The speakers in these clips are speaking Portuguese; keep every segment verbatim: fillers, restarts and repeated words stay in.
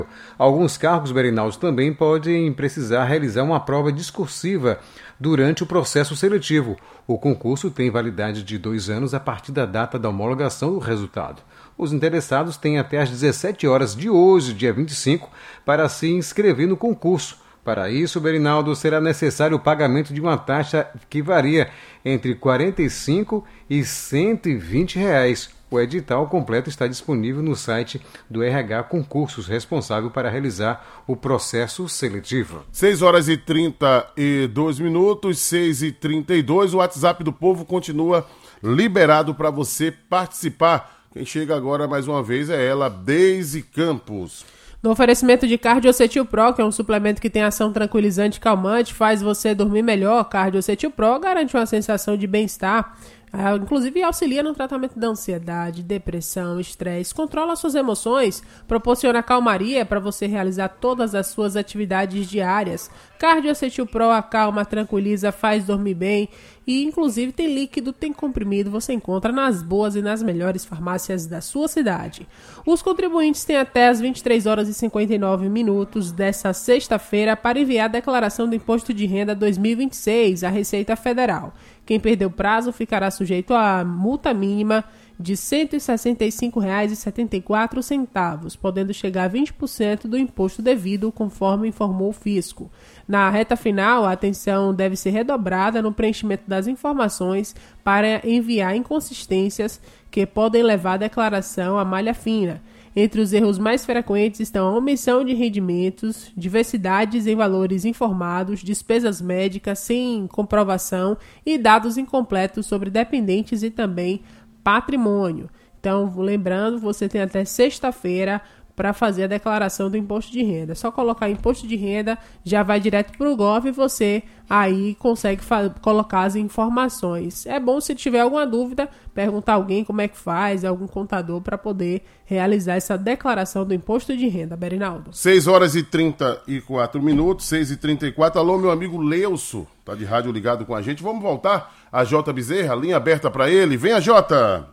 Alguns cargos, Berinaldo, também podem precisar realizar uma prova discursiva durante o processo seletivo. O concurso tem validade de dois anos a partir da data da homologação do resultado. Os interessados têm até às dezessete horas de hoje, dia vinte e cinco, para se inscrever no concurso. Para isso, Berinaldo, será necessário o pagamento de uma taxa que varia entre quarenta e cinco e cento e vinte reais. O edital completo está disponível no site do R H Concursos, responsável para realizar o processo seletivo. seis horas e trinta e dois minutos, seis e trinta e dois. O WhatsApp do Povo continua liberado para você participar. Quem chega agora mais uma vez é ela, Deise Campos. No oferecimento de Cardiocetil Pro, que é um suplemento que tem ação tranquilizante e calmante, faz você dormir melhor. Cardiocetil Pro garante uma sensação de bem-estar, ah, inclusive auxilia no tratamento da ansiedade, depressão, estresse, controla suas emoções, proporciona calmaria para você realizar todas as suas atividades diárias. Cardiocetil Pro acalma, tranquiliza, faz dormir bem e inclusive tem líquido, tem comprimido, você encontra nas boas e nas melhores farmácias da sua cidade. Os contribuintes têm até as vinte e três horas e cinquenta e nove minutos desta sexta-feira para enviar a declaração do Imposto de Renda dois mil e vinte e seis à Receita Federal. Quem perder o prazo ficará sujeito à multa mínima de cento e sessenta e cinco reais e setenta e quatro centavos, podendo chegar a vinte por cento do imposto devido, conforme informou o fisco. Na reta final, a atenção deve ser redobrada no preenchimento das informações para enviar inconsistências que podem levar a declaração à malha fina. Entre os erros mais frequentes estão a omissão de rendimentos, diversidades em valores informados, despesas médicas sem comprovação e dados incompletos sobre dependentes e também patrimônio. Então, lembrando, você tem até sexta-feira para fazer a declaração do imposto de renda. É só colocar imposto de renda, já vai direto para o Gov e você aí consegue colocar as informações. É bom, se tiver alguma dúvida, perguntar a alguém como é que faz, algum contador, para poder realizar essa declaração do imposto de renda. Berinaldo. seis horas e trinta e quatro minutos, seis e trinta e quatro. Alô, meu amigo Leuso, tá de rádio ligado com a gente. Vamos voltar a Jota Bezerra, linha aberta para ele. Venha, Jota!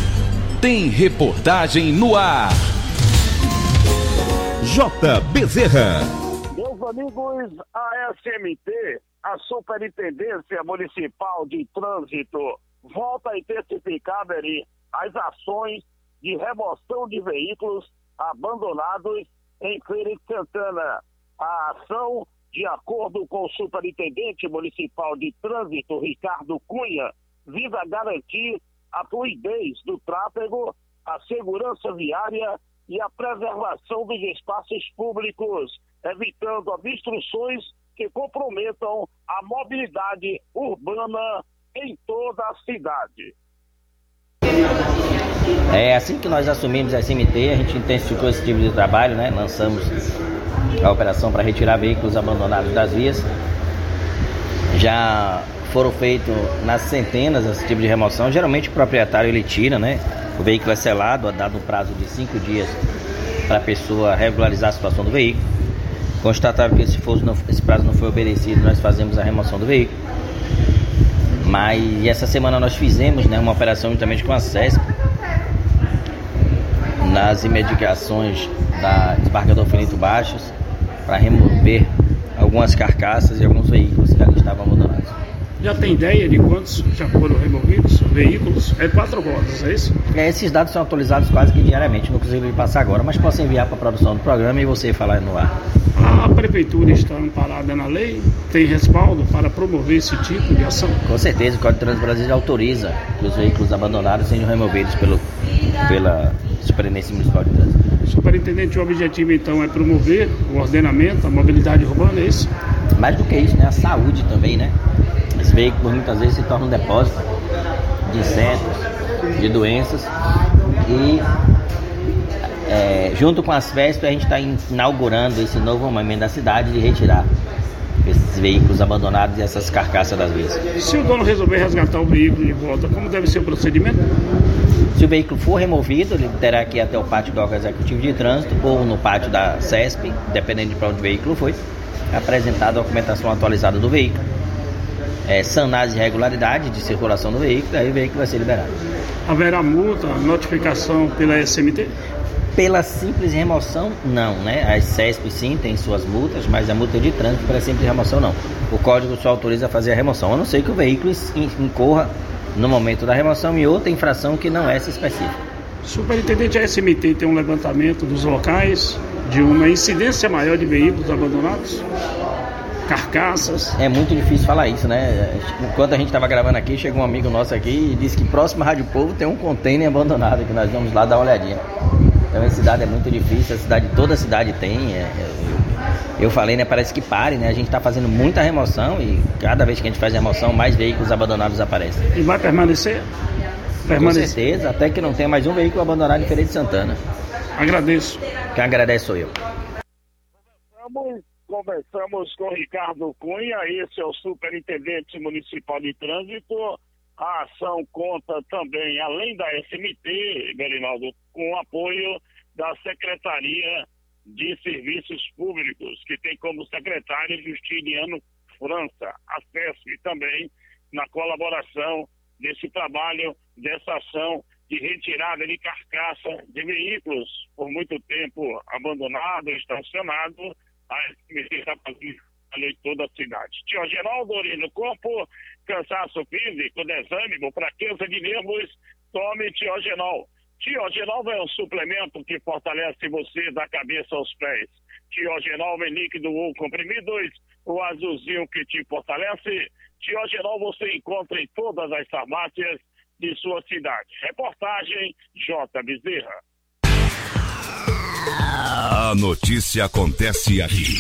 Tem reportagem no ar. Jota Bezerra. Meus amigos, a S M T, a Superintendência Municipal de Trânsito, volta a intensificar, Beri, as ações de remoção de veículos abandonados em Feira de Santana. A ação, de acordo com o Superintendente Municipal de Trânsito, Ricardo Cunha, visa garantir a fluidez do tráfego, a segurança viária e a preservação dos espaços públicos, evitando obstruções que comprometam a mobilidade urbana em toda a cidade. É assim que nós assumimos a S M T, a gente intensificou esse tipo de trabalho, né? Lançamos a operação para retirar veículos abandonados das vias. Já foram feitos nas centenas esse tipo de remoção. Geralmente o proprietário ele tira, né? O veículo é selado, dado um prazo de cinco dias para a pessoa regularizar a situação do veículo. Constatável que esse, fosse, não, esse prazo não foi obedecido, nós fazemos a remoção do veículo. Mas essa semana nós fizemos, né, uma operação juntamente com a SESP nas imediações da desembargador Finito Baixos para remover algumas carcaças e alguns veículos que ali estavam abandonados. Já tem ideia de quantos já foram removidos? Veículos? É quatro rodas, é isso? É, esses dados são atualizados quase que diariamente, não consigo lhe passar agora, mas posso enviar para a produção do programa e você falar no ar. A prefeitura está amparada na lei? Tem respaldo para promover esse tipo de ação? Com certeza, o Código de Trânsito Brasileiro autoriza que os veículos abandonados sejam removidos pelo, pela Superintendência Municipal de Trânsito. Superintendente, o objetivo então é promover o ordenamento, a mobilidade urbana, é isso? Mais do que isso, né? A saúde também, né? Esses veículos muitas vezes se tornam um depósito de insetos, de doenças e é, junto com as festas a gente está inaugurando esse novo momento da cidade de retirar esses veículos abandonados e essas carcaças das vias. Se o dono resolver resgatar o veículo de volta, como deve ser o procedimento? Se o veículo for removido, ele terá que ir até o pátio do órgão executivo de trânsito ou no pátio da SESP, dependendo de para onde o veículo foi, apresentar a documentação atualizada do veículo, é, sanar as irregularidades de circulação do veículo, aí o veículo vai ser liberado. Haverá multa, notificação pela S M T? Pela simples remoção, não, né? As C E S P sim tem suas multas, mas a multa de trânsito pela simples remoção não. O código só autoriza a fazer a remoção, a não ser que o veículo incorra no momento da remoção em outra infração que não é essa específica. Superintendente, a S M T tem um levantamento dos locais de uma incidência maior de veículos abandonados? Carcaças? É muito difícil falar isso, né? Enquanto a gente estava gravando aqui, chegou um amigo nosso aqui e disse que próximo à Rádio Povo tem um container abandonado, que nós vamos lá dar uma olhadinha. Então a cidade é muito difícil, a cidade, toda a cidade tem. É, eu, eu falei, né? Parece que pare, né? A gente está fazendo muita remoção e cada vez que a gente faz remoção, mais veículos abandonados aparecem. E vai permanecer? Permanecer. Com certeza, até que não tenha mais um veículo abandonado em Feira de Santana. Agradeço. Quem agradece sou eu. Conversamos, conversamos com Ricardo Cunha, esse é o Superintendente Municipal de Trânsito. A ação conta também, além da S M T, Berinaldo, com o apoio da Secretaria de Serviços Públicos, que tem como secretário Justiniano França, a C E S P também, na colaboração desse trabalho, dessa ação de retirada de carcaça de veículos por muito tempo abandonado, estacionado. A S M T está fazendo em toda a cidade. Tio Geraldo, no corpo, cansaço físico, desânimo, fraqueza de nervos, tome Tiogenol. Tiogenol é um suplemento que fortalece você da cabeça aos pés. Tiogenol em líquido ou comprimidos, o azulzinho que te fortalece. Tiogenol você encontra em todas as farmácias de sua cidade. Reportagem J. Bezerra. A notícia acontece aqui.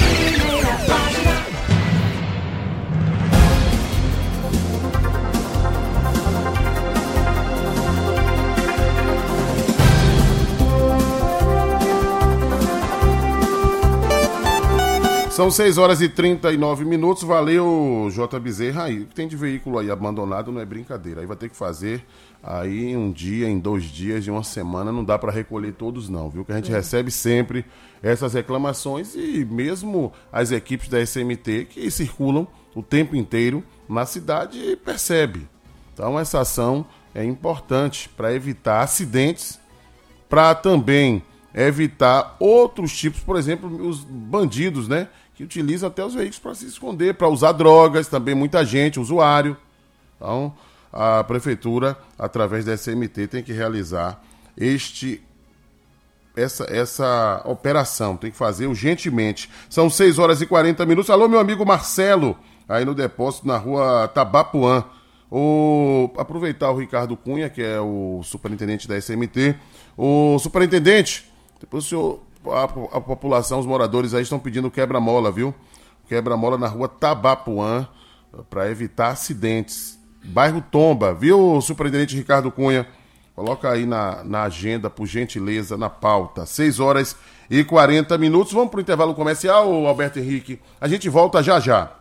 São seis horas e trinta e nove minutos. Valeu, J. Bezerra. Aí, o que tem de veículo aí abandonado não é brincadeira. Aí vai ter que fazer aí um dia, em dois dias, em uma semana. Não dá para recolher todos não, viu? Que a gente é. recebe sempre essas reclamações e mesmo as equipes da S M T que circulam o tempo inteiro na cidade percebe. Então essa ação é importante para evitar acidentes, para também evitar outros tipos, por exemplo, os bandidos, né? Que utilizam até os veículos para se esconder, para usar drogas, também muita gente, usuário. Então, a prefeitura, através da S M T, tem que realizar este, essa, essa operação, tem que fazer urgentemente. São seis horas e quarenta minutos. Alô, meu amigo Marcelo, aí no depósito na rua Tabapuã. O, aproveitar o Ricardo Cunha, que é o superintendente da S M T. O superintendente, depois o senhor, a, a população, os moradores aí estão pedindo quebra-mola, viu? Quebra-mola na rua Tabapuã, para evitar acidentes. Bairro Tomba, viu, superintendente Ricardo Cunha? Coloca aí na, na agenda, por gentileza, na pauta. seis horas e quarenta minutos. Vamos para o intervalo comercial, Alberto Henrique. A gente volta já já.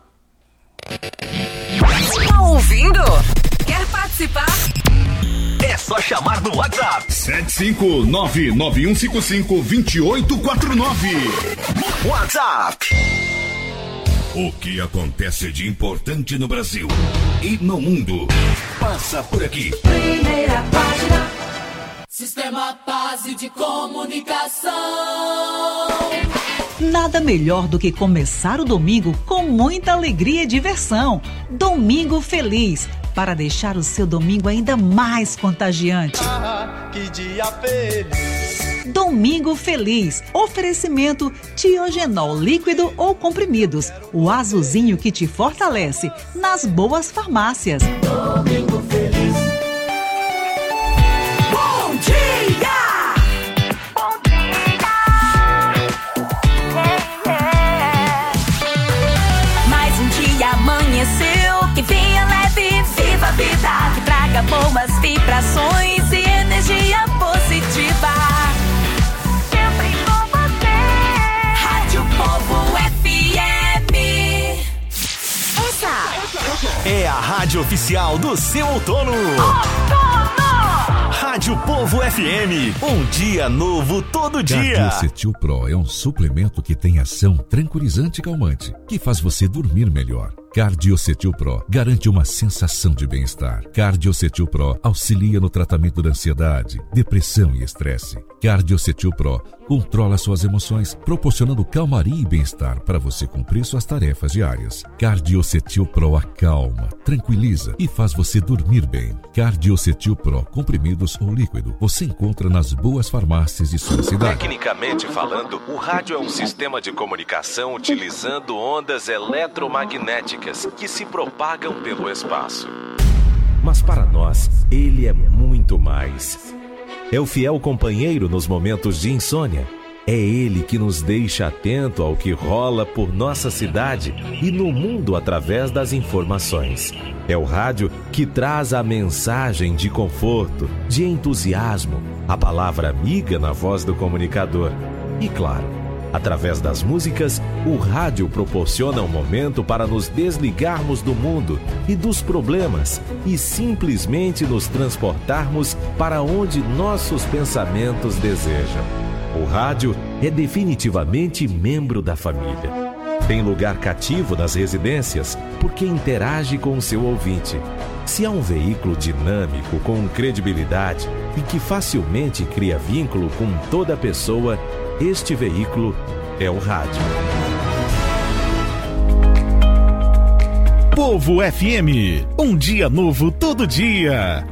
Tá ouvindo? Quer participar? É só chamar no WhatsApp. sete cinco nove nove um cinco cinco dois oito quatro nove. WhatsApp. O que acontece de importante no Brasil e no mundo passa por aqui. Primeira página. Sistema Base de Comunicação. Nada melhor do que começar o domingo com muita alegria e diversão. Domingo Feliz, para deixar o seu domingo ainda mais contagiante. Ah, que dia feliz! Domingo Feliz. Oferecimento Tiogenol líquido ou comprimidos. O azulzinho que te fortalece nas boas farmácias. Domingo Feliz. Bom dia! Bom dia! Yeah, yeah. Mais um dia amanheceu, que venha leve, viva a vida, que traga boas vibrações e energia positiva. É a rádio oficial do seu outono. Outono! Rádio Povo F M. Um dia novo todo dia. Cardiocetil Pro é um suplemento que tem ação tranquilizante e calmante, que faz você dormir melhor. Cardiocetil Pro garante uma sensação de bem-estar. Cardiocetil Pro auxilia no tratamento da ansiedade, depressão e estresse. Cardiocetil Pro controla suas emoções, proporcionando calmaria e bem-estar para você cumprir suas tarefas diárias. Cardiocetil Pro acalma, tranquiliza e faz você dormir bem. Cardiocetil Pro, comprimidos ou líquido, você encontra nas boas farmácias de sua cidade. Tecnicamente falando, o rádio é um sistema de comunicação utilizando ondas eletromagnéticas que se propagam pelo espaço. Mas para nós, ele é muito mais. É o fiel companheiro nos momentos de insônia. É ele que nos deixa atento ao que rola por nossa cidade e no mundo através das informações. É o rádio que traz a mensagem de conforto, de entusiasmo, a palavra amiga na voz do comunicador. E claro, através das músicas, o rádio proporciona um momento para nos desligarmos do mundo e dos problemas e simplesmente nos transportarmos para onde nossos pensamentos desejam. O rádio é definitivamente membro da família. Tem lugar cativo nas residências porque interage com o seu ouvinte. Se há um veículo dinâmico, com credibilidade e que facilmente cria vínculo com toda pessoa, este veículo é o rádio. Povo F M, um dia novo todo dia.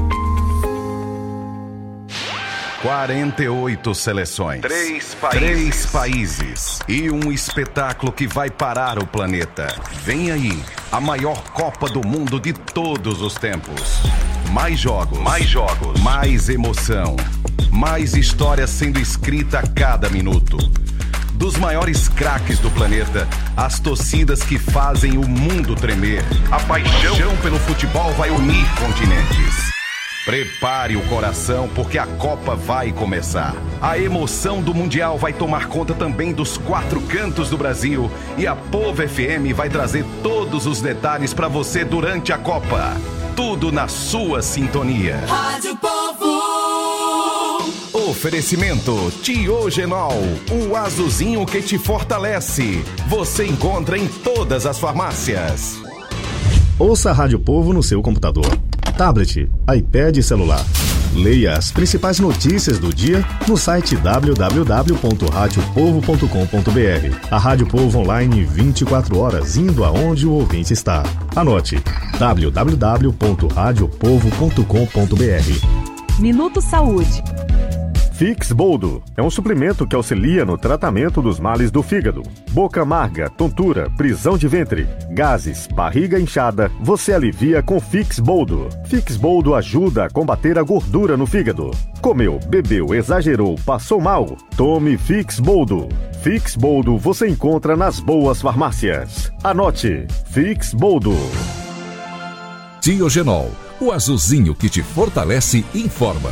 quarenta e oito seleções, Três países. Três países e um espetáculo que vai parar o planeta. Vem aí, a maior Copa do Mundo de todos os tempos. Mais jogos, mais jogos, mais emoção, mais história sendo escrita a cada minuto. Dos maiores craques do planeta, as torcidas que fazem o mundo tremer. A paixão, paixão pelo futebol vai unir continentes. Prepare o coração porque a Copa vai começar. A emoção do Mundial vai tomar conta também dos quatro cantos do Brasil e a Povo F M vai trazer todos os detalhes para você durante a Copa. Tudo na sua sintonia. Rádio Povo. Oferecimento Tiogenol, o azulzinho que te fortalece. Você encontra em todas as farmácias. Ouça a Rádio Povo no seu computador, tablet, iPad e celular. Leia as principais notícias do dia no site w w w ponto rádio povo ponto com ponto b r. A Rádio Povo online vinte e quatro horas, indo aonde o ouvinte está. Anote w w w ponto rádio povo ponto com ponto b r. Minuto Saúde. Fix Boldo é um suplemento que auxilia no tratamento dos males do fígado. Boca amarga, tontura, prisão de ventre, gases, barriga inchada, você alivia com Fix Boldo. Fix Boldo ajuda a combater a gordura no fígado. Comeu, bebeu, exagerou, passou mal? Tome Fix Boldo. Fix Boldo você encontra nas boas farmácias. Anote, Fix Boldo. Tiogenol, o azulzinho que te fortalece e informa.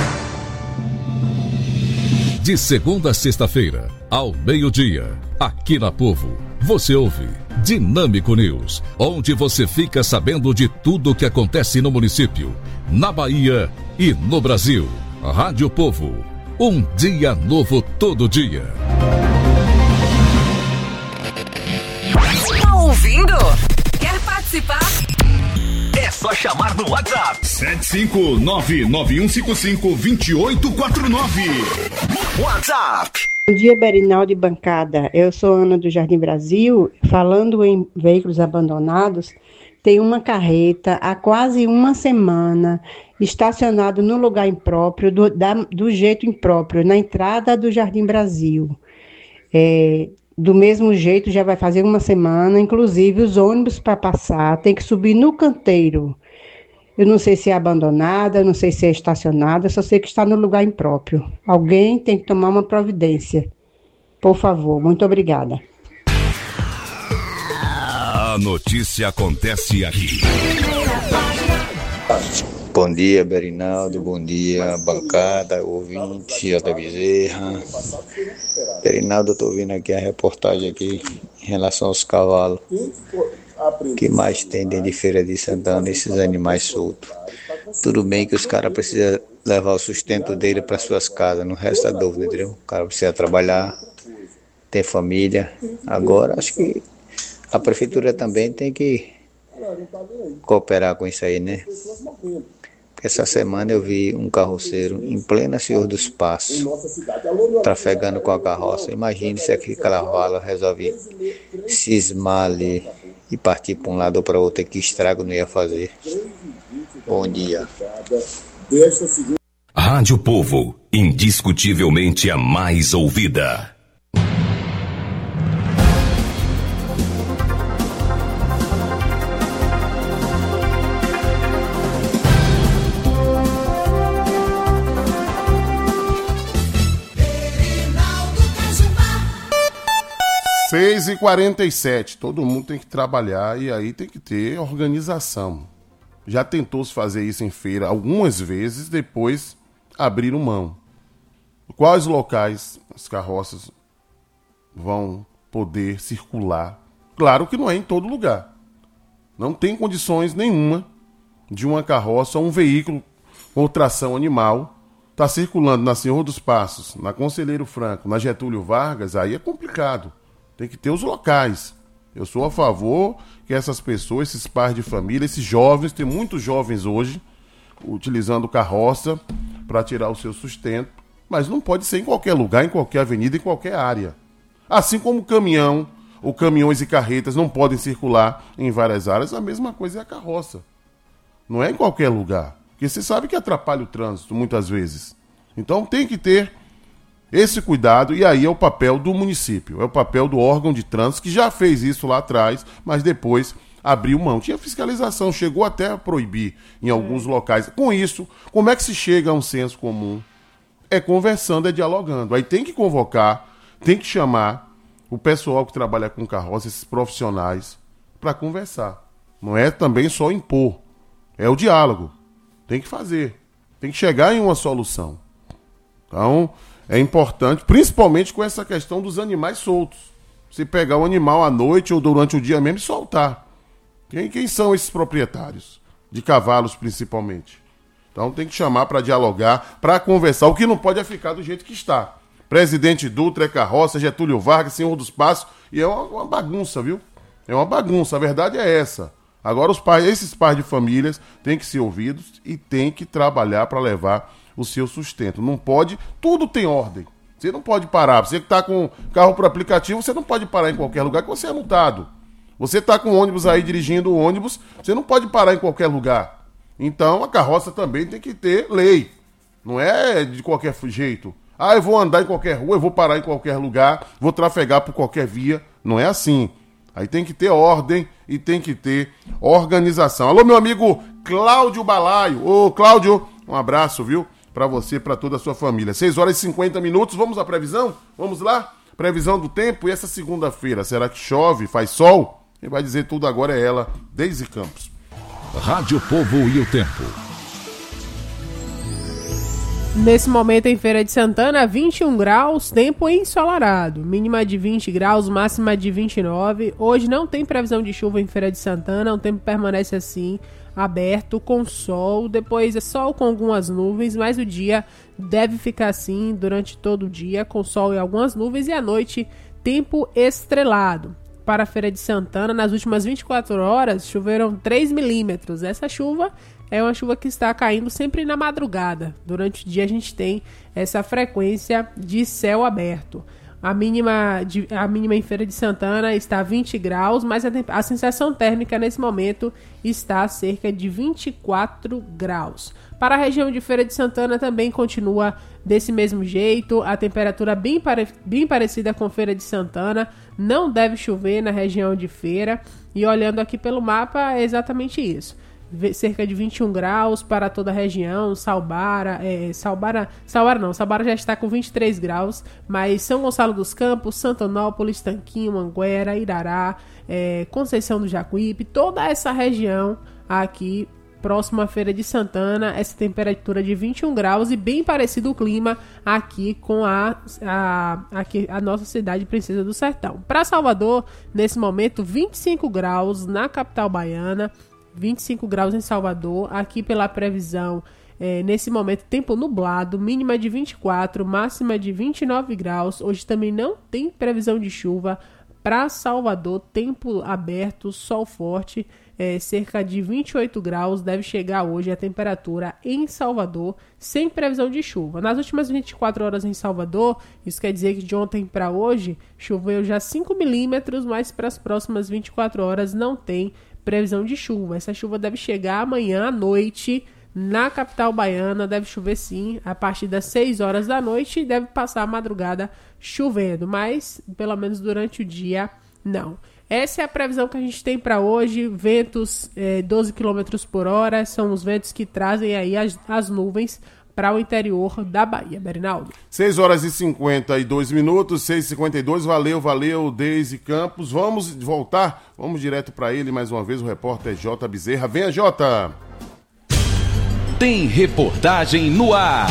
De segunda a sexta-feira, ao meio-dia, aqui na Povo, você ouve Dinâmico News, onde você fica sabendo de tudo o que acontece no município, na Bahia e no Brasil. Rádio Povo, um dia novo todo dia. Tá ouvindo? Quer participar? É só chamar no WhatsApp sete cinco nove nove um cinco cinco dois oito quatro nove. WhatsApp. Bom dia, Berinal de bancada. Eu sou Ana do Jardim Brasil. Falando em veículos abandonados, tem uma carreta há quase uma semana estacionado no lugar impróprio, do, da, do jeito impróprio, na entrada do Jardim Brasil. É, do mesmo jeito, já vai fazer uma semana, inclusive os ônibus para passar tem que subir no canteiro. Eu não sei se é abandonada, não sei se é estacionada, só sei que está no lugar impróprio. Alguém tem que tomar uma providência. Por favor, muito obrigada. A notícia acontece aqui. Bom dia, Berinaldo, bom dia, bancada, ouvinte, J. Bezerra. Berinaldo, eu estou ouvindo aqui a reportagem aqui em relação aos cavalos. O que mais tem dentro de Feira de Santana, esses animais soltos. Tudo bem que os caras precisam levar o sustento dele para suas casas, não resta dúvida, entendeu? O cara precisa trabalhar, ter família. Agora, acho que a prefeitura também tem que cooperar com isso aí, né? Essa semana eu vi um carroceiro em plena Senhor dos Passos, trafegando com a carroça. Imagine se aquele cavalo resolve cismar ali e partir para um lado ou para outro, que estrago não ia fazer. Bom dia. Rádio Povo, indiscutivelmente a mais ouvida. seis e quarenta e sete, todo mundo tem que trabalhar e aí tem que ter organização. Já tentou-se fazer isso em feira algumas vezes, depois abriram mão. Quais locais as carroças vão poder circular? Claro que não é em todo lugar. Não tem condições nenhuma de uma carroça ou um veículo com tração animal estar circulando na Senhor dos Passos, na Conselheiro Franco, na Getúlio Vargas, aí é complicado. Tem que ter os locais. Eu sou a favor que essas pessoas, esses pais de família, esses jovens, tem muitos jovens hoje utilizando carroça para tirar o seu sustento, mas não pode ser em qualquer lugar, em qualquer avenida, em qualquer área. Assim como o caminhão, ou caminhões e carretas não podem circular em várias áreas, a mesma coisa é a carroça. Não é em qualquer lugar, porque você sabe que atrapalha o trânsito muitas vezes. Então tem que ter esse cuidado, e aí é o papel do município, é o papel do órgão de trânsito, que já fez isso lá atrás, mas depois abriu mão. Tinha fiscalização, chegou até a proibir em alguns locais. Com isso, como é que se chega a um senso comum? É conversando, é dialogando. Aí tem que convocar, tem que chamar o pessoal que trabalha com carroça, esses profissionais, para conversar. Não é também só impor, é o diálogo. Tem que fazer, tem que chegar em uma solução. Então, é importante, principalmente com essa questão dos animais soltos. Se pegar o animal à noite ou durante o dia mesmo e soltar. Quem, quem são esses proprietários? De cavalos, principalmente. Então tem que chamar para dialogar, para conversar. O que não pode é ficar do jeito que está. Presidente Dutra, é carroça, Getúlio Vargas, Senhor dos Passos. E é uma, uma bagunça, viu? É uma bagunça. A verdade é essa. Agora os pais, esses pais de famílias têm que ser ouvidos e têm que trabalhar para levar o seu sustento. Não pode, tudo tem ordem. Você não pode parar. Você que está com carro por aplicativo, você não pode parar em qualquer lugar que você é multado. Você está com ônibus aí, dirigindo o ônibus, você não pode parar em qualquer lugar. Então a carroça também tem que ter lei. Não é de qualquer jeito. Ah, eu vou andar em qualquer rua, eu vou parar em qualquer lugar, vou trafegar por qualquer via. Não é assim. Aí tem que ter ordem e tem que ter organização. Alô, meu amigo Cláudio Balaio. Ô, Cláudio, um abraço, viu? Para você e para toda a sua família. seis horas e cinquenta minutos, vamos à previsão? Vamos lá? Previsão do tempo. E essa segunda-feira, será que chove, faz sol? Quem vai dizer tudo agora é ela, Deise Campos. Rádio Povo e o tempo. Nesse momento em Feira de Santana, vinte e um graus, tempo ensolarado. Mínima de vinte graus, máxima de vinte e nove. Hoje não tem previsão de chuva em Feira de Santana, o tempo permanece assim, aberto, com sol, depois é sol com algumas nuvens, mas o dia deve ficar assim durante todo o dia, com sol e algumas nuvens, e à noite, tempo estrelado. Para a Feira de Santana, nas últimas vinte e quatro horas, choveram três milímetros. Essa chuva é uma chuva que está caindo sempre na madrugada. Durante o dia a gente tem essa frequência de céu aberto. A mínima, de, a mínima em Feira de Santana está a vinte graus, mas a, a sensação térmica nesse momento está a cerca de vinte e quatro graus. Para a região de Feira de Santana também continua desse mesmo jeito, a temperatura bem, pare, bem parecida com Feira de Santana, não deve chover na região de Feira, e olhando aqui pelo mapa é exatamente isso. Cerca de vinte e um graus para toda a região. Salbara, é, Salbara, Salbara não, Salbara já está com vinte e três graus, mas São Gonçalo dos Campos, Santonópolis, Tanquinho, Anguera, Irará, é, Conceição do Jacuípe, toda essa região aqui próximo à Feira de Santana, essa temperatura de vinte e um graus, e bem parecido o clima aqui com a, a, aqui, a nossa cidade Princesa do Sertão. Para Salvador, nesse momento, vinte e cinco graus na capital baiana, vinte e cinco graus em Salvador. Aqui pela previsão, é, nesse momento, tempo nublado, mínima de vinte e quatro, máxima de vinte e nove graus. Hoje também não tem previsão de chuva para Salvador, tempo aberto, sol forte, é, cerca de vinte e oito graus, deve chegar hoje a temperatura em Salvador, sem previsão de chuva. Nas últimas vinte e quatro horas em Salvador, isso quer dizer que de ontem para hoje, choveu já cinco milímetros, mas para as próximas vinte e quatro horas não tem previsão de chuva. Essa chuva deve chegar amanhã à noite, na capital baiana, deve chover sim, a partir das seis horas da noite, e deve passar a madrugada chovendo, mas pelo menos durante o dia, não. Essa é a previsão que a gente tem para hoje, ventos eh, doze quilômetros por hora, são os ventos que trazem aí as, as nuvens para o interior da Bahia. Berinaldo. seis horas e cinquenta e dois minutos, seis e cinquenta e dois, valeu, valeu, Deise Campos. Vamos voltar, vamos direto para ele mais uma vez, o repórter J. Bezerra. Venha, Jota! Tem reportagem no ar.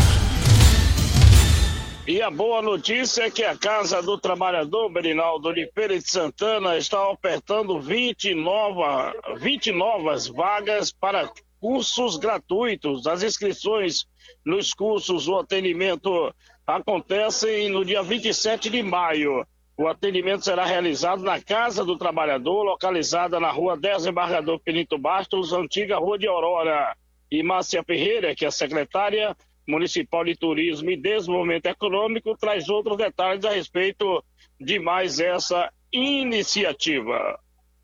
E a boa notícia é que a Casa do Trabalhador, Berinaldo de Feira de Santana, está ofertando vinte, nova, vinte novas vagas para cursos gratuitos. As inscrições nos cursos, o atendimento acontecem no dia vinte e sete de maio. O atendimento será realizado na Casa do Trabalhador, localizada na rua Desembargador Benito Bastos, antiga Rua de Aurora. E Márcia Ferreira, que é a secretária Municipal de Turismo e Desenvolvimento Econômico, traz outros detalhes a respeito de mais essa iniciativa.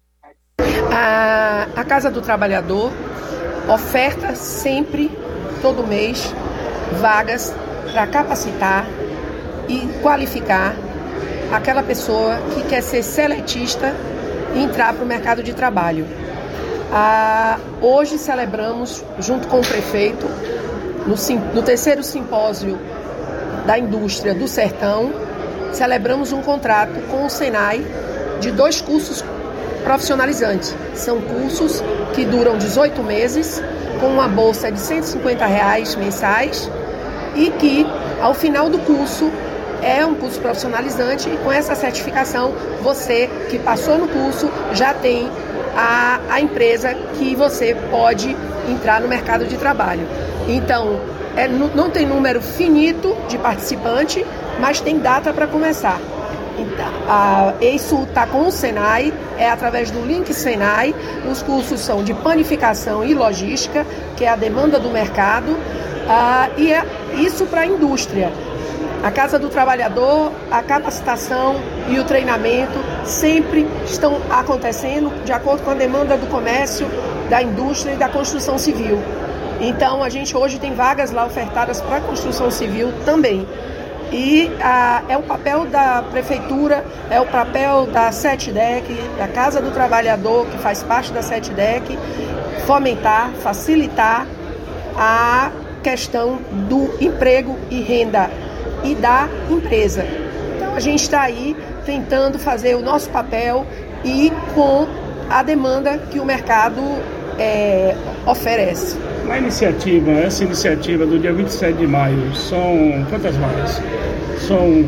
A, a Casa do Trabalhador oferta sempre, todo mês, vagas para capacitar e qualificar aquela pessoa que quer ser seletista e entrar para o mercado de trabalho. Ah, hoje celebramos, junto com o prefeito, no, sim, no terceiro simpósio da indústria do Sertão, celebramos um contrato com o Senai de dois cursos profissionalizantes. São cursos que duram dezoito meses, com uma bolsa de cento e cinquenta reais mensais, e que, ao final do curso, é um curso profissionalizante, e com essa certificação, você que passou no curso já tem a, a empresa que você pode entrar no mercado de trabalho. Então, é, não tem número finito de participante, mas tem data para começar. Então, a, isso está com o Senai, é através do link Senai. Os cursos são de panificação e logística, que é a demanda do mercado, a, e é isso para a indústria. A Casa do Trabalhador, a capacitação e o treinamento sempre estão acontecendo de acordo com a demanda do comércio, da indústria e da construção civil. Então, a gente hoje tem vagas lá ofertadas para a construção civil também. E a, é o papel da Prefeitura, é o papel da SETDEC, da Casa do Trabalhador, que faz parte da SETDEC, fomentar, facilitar a questão do emprego e renda e da empresa. Então a gente está aí tentando fazer o nosso papel e com a demanda que o mercado é, oferece. A iniciativa, essa iniciativa do dia vinte e sete de maio, são quantas vagas? São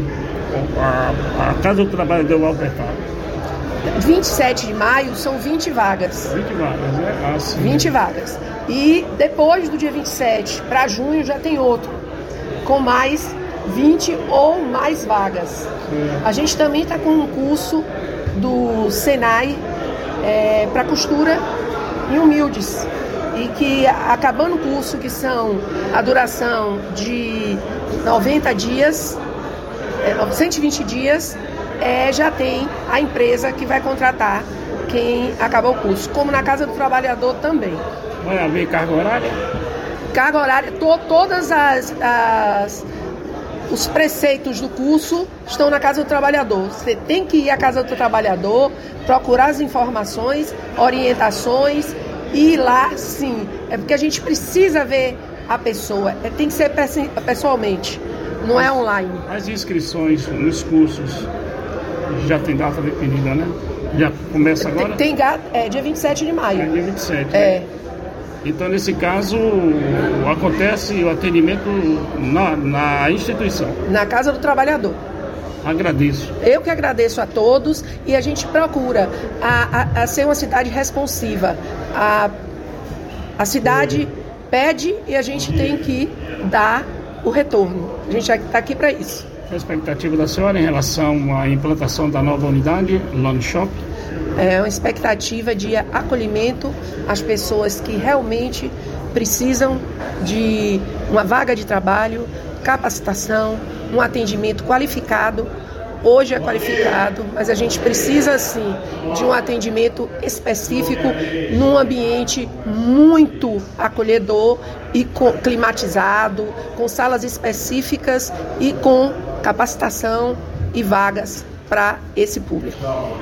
a, a Casa do Trabalhador vai ofertar. vinte e sete de maio são vinte vagas. vinte vagas, né? Ah, sim. vinte vagas. E depois do dia vinte e sete para junho já tem outro, com mais vinte ou mais vagas. Sim. A gente também está com um curso do Senai é, para costura em humildes. E que, acabando o curso, que são a duração de noventa dias, é, cento e vinte dias, é, já tem a empresa que vai contratar quem acabou o curso. Como na Casa do Trabalhador também. Vai haver carga horária? Carga horária, to, todas as, as os preceitos do curso estão na Casa do Trabalhador. Você tem que ir à Casa do Trabalhador, procurar as informações, orientações. E lá, sim, é porque a gente precisa ver a pessoa, é, tem que ser pessoalmente, não é online. As inscrições nos cursos já tem data definida, né? Já começa agora? Tem, tem é dia vinte e sete de maio. É dia vinte e sete. É. Né? Então, nesse caso, acontece o atendimento na, na instituição. Na Casa do Trabalhador. Agradeço. Eu que agradeço a todos e a gente procura a, a, a ser uma cidade responsiva. A, a cidade pede e a gente tem que dar o retorno. A gente está aqui para isso. A expectativa da senhora em relação à implantação da nova unidade lá no shopping? É uma expectativa de acolhimento às pessoas que realmente precisam de uma vaga de trabalho, capacitação, um atendimento qualificado. Hoje é qualificado, mas a gente precisa, sim, de um atendimento específico num ambiente muito acolhedor e com, climatizado, com salas específicas e com capacitação e vagas para esse público.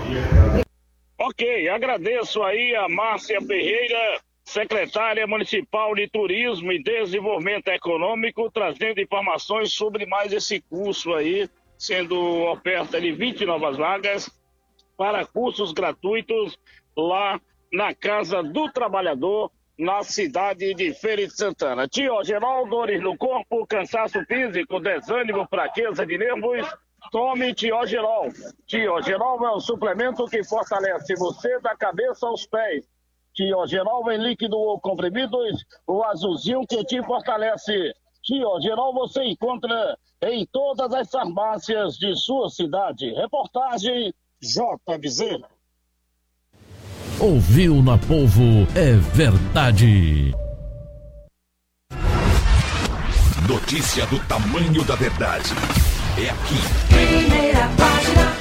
Ok, agradeço aí a Márcia Ferreira, secretária municipal de Turismo e Desenvolvimento Econômico, trazendo informações sobre mais esse curso aí, sendo oferta de vinte novas vagas para cursos gratuitos lá na Casa do Trabalhador, na cidade de Feira de Santana. Tio Geraldo, dores no corpo, cansaço físico, desânimo, fraqueza de nervos, tome Tiogerol. Tiogerol é um suplemento que fortalece você da cabeça aos pés. Tiogerol em líquido ou comprimidos, o azulzinho que te fortalece. Tiogerol você encontra em todas as farmácias de sua cidade. Reportagem J. Bezerra. Ouviu na Povo é verdade. Notícia do tamanho da verdade. É aqui. Primeira página.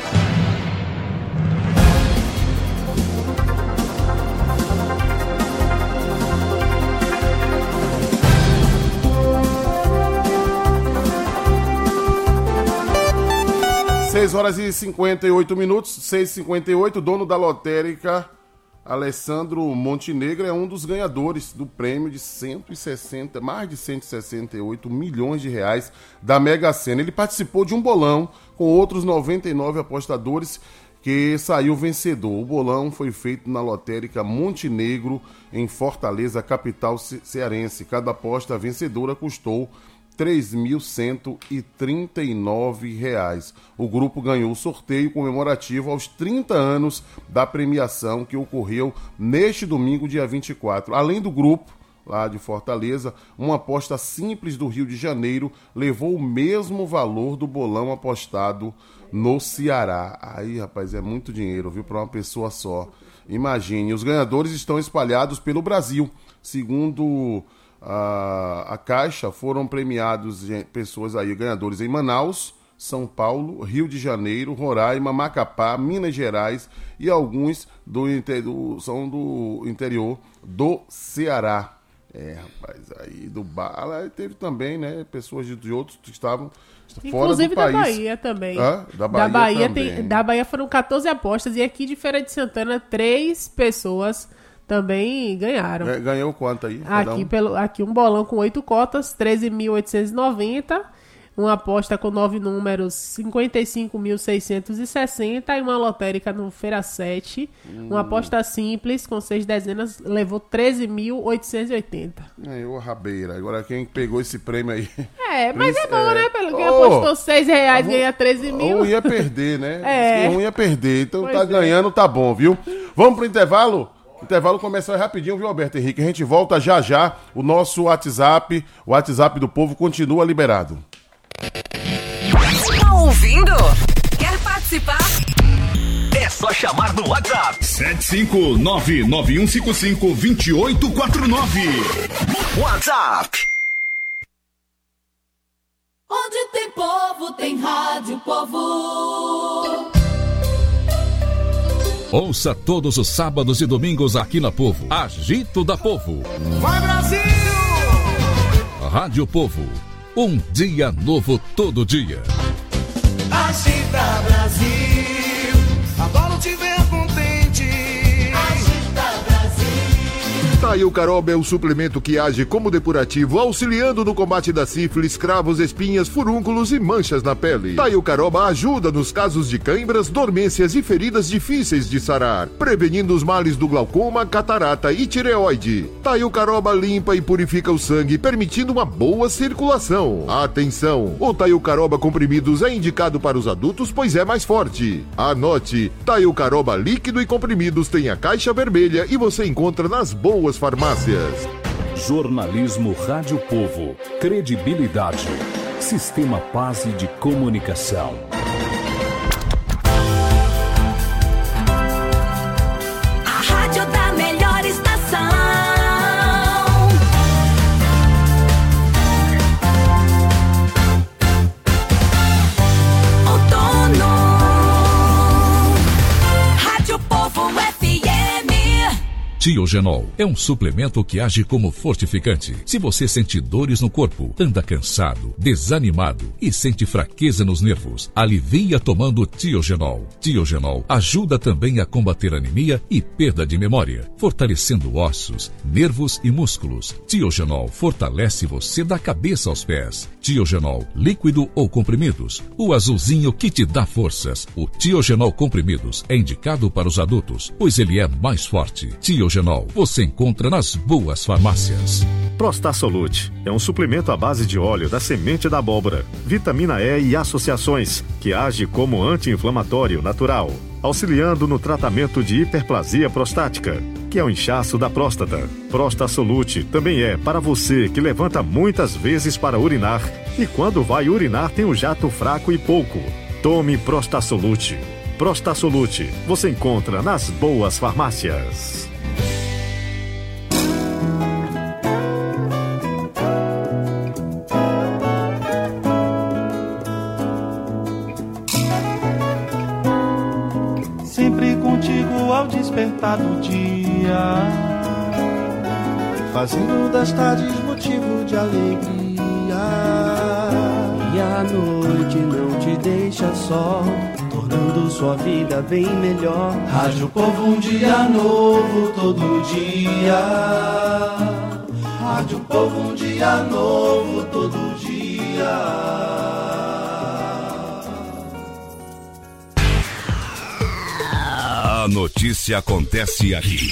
seis horas e cinquenta e oito minutos, seis e cinquenta e oito, dono da lotérica Alessandro Montenegro é um dos ganhadores do prêmio de cento e sessenta, mais de cento e sessenta e oito milhões de reais da Mega Sena. Ele participou de um bolão com outros noventa e nove apostadores que saiu vencedor. O bolão foi feito na lotérica Montenegro, em Fortaleza, capital ce- cearense. Cada aposta vencedora custou três mil cento e trinta e nove reais. O grupo ganhou o sorteio comemorativo aos trinta anos da premiação que ocorreu neste domingo, dia vinte e quatro. Além do grupo, lá de Fortaleza, uma aposta simples do Rio de Janeiro levou o mesmo valor do bolão apostado no Ceará. Aí, rapaz, é muito dinheiro, viu, para uma pessoa só. Imagine, os ganhadores estão espalhados pelo Brasil. Segundo A, a Caixa, foram premiados pessoas aí, ganhadores em Manaus, São Paulo, Rio de Janeiro, Roraima, Macapá, Minas Gerais e alguns do, do, são do interior do Ceará. É, rapaz, aí do Bala teve também, né, pessoas de, de outros que estavam fora do país. Inclusive da Bahia também. Hã? Da Bahia, da Bahia também. Tem, da Bahia foram catorze apostas e aqui de Feira de Santana, três pessoas também ganharam. Ganhou quanto aí? Aqui, um? pelo, aqui um bolão com oito cotas, treze mil oitocentos e noventa. Uma aposta com nove números, cinquenta e cinco mil seiscentos e sessenta. E uma lotérica no Feira sete. Hum. Uma aposta simples com seis dezenas levou treze mil oitocentos e oitenta. Ganhou a rabeira. Agora quem pegou esse prêmio aí? É, mas é bom, é... né? Pelo que oh, apostou seis reais, vou... ganha treze mil. Um ia perder, né? É. Um ia perder. Então Pois tá é. ganhando, tá bom, viu? Vamos pro intervalo? O intervalo começa rapidinho, viu, Alberto Henrique? A gente volta já já. O nosso WhatsApp, o WhatsApp do povo continua liberado. Tá ouvindo? Quer participar? É só chamar no WhatsApp. sete cinco nove nove um cinco cinco dois oito quatro nove. WhatsApp. Onde tem povo, tem rádio, povo. Ouça todos os sábados e domingos aqui na Povo. Agito da Povo. Vai, Brasil! Rádio Povo. Um dia novo todo dia. Agita, Brasil. Adoro te ver contente. Agita, Brasil. Taio Caroba é o suplemento que age como depurativo, auxiliando no combate da sífilis, cravos, espinhas, furúnculos e manchas na pele. Taio Caroba ajuda nos casos de cãibras, dormências e feridas difíceis de sarar, prevenindo os males do glaucoma, catarata e tireoide. Taio Caroba limpa e purifica o sangue, permitindo uma boa circulação. Atenção! O Taio Caroba comprimidos é indicado para os adultos, pois é mais forte. Anote: Taio Caroba líquido e comprimidos tem a caixa vermelha e você encontra nas boas farmácias. Jornalismo Rádio Povo. Credibilidade. Sistema Paz de Comunicação. A rádio da melhor estação. Outono. Rádio Povo F M. Tiogenol é um suplemento que age como fortificante. Se você sente dores no corpo, anda cansado, desanimado e sente fraqueza nos nervos, alivia tomando Tiogenol. Tiogenol ajuda também a combater anemia e perda de memória, fortalecendo ossos, nervos e músculos. Tiogenol fortalece você da cabeça aos pés. Tiogenol, líquido ou comprimidos, o azulzinho que te dá forças. O Tiogenol comprimidos é indicado para os adultos, pois ele é mais forte. Tiogenol você encontra nas boas farmácias. Prostasolute é um suplemento à base de óleo da semente da abóbora, vitamina E e associações, que age como anti-inflamatório natural, auxiliando no tratamento de hiperplasia prostática, que é o inchaço da próstata. Prostasolute também é para você que levanta muitas vezes para urinar e quando vai urinar tem um jato fraco e pouco. Tome Prostasolute. Prostasolute você encontra nas boas farmácias. Sempre contigo ao despertar do dia, fazendo das tardes motivo de alegria. E a noite não te deixa só, tornando sua vida bem melhor. Rádio Povo, um dia novo todo dia. Rádio Povo, um dia novo todo dia. A notícia acontece aqui.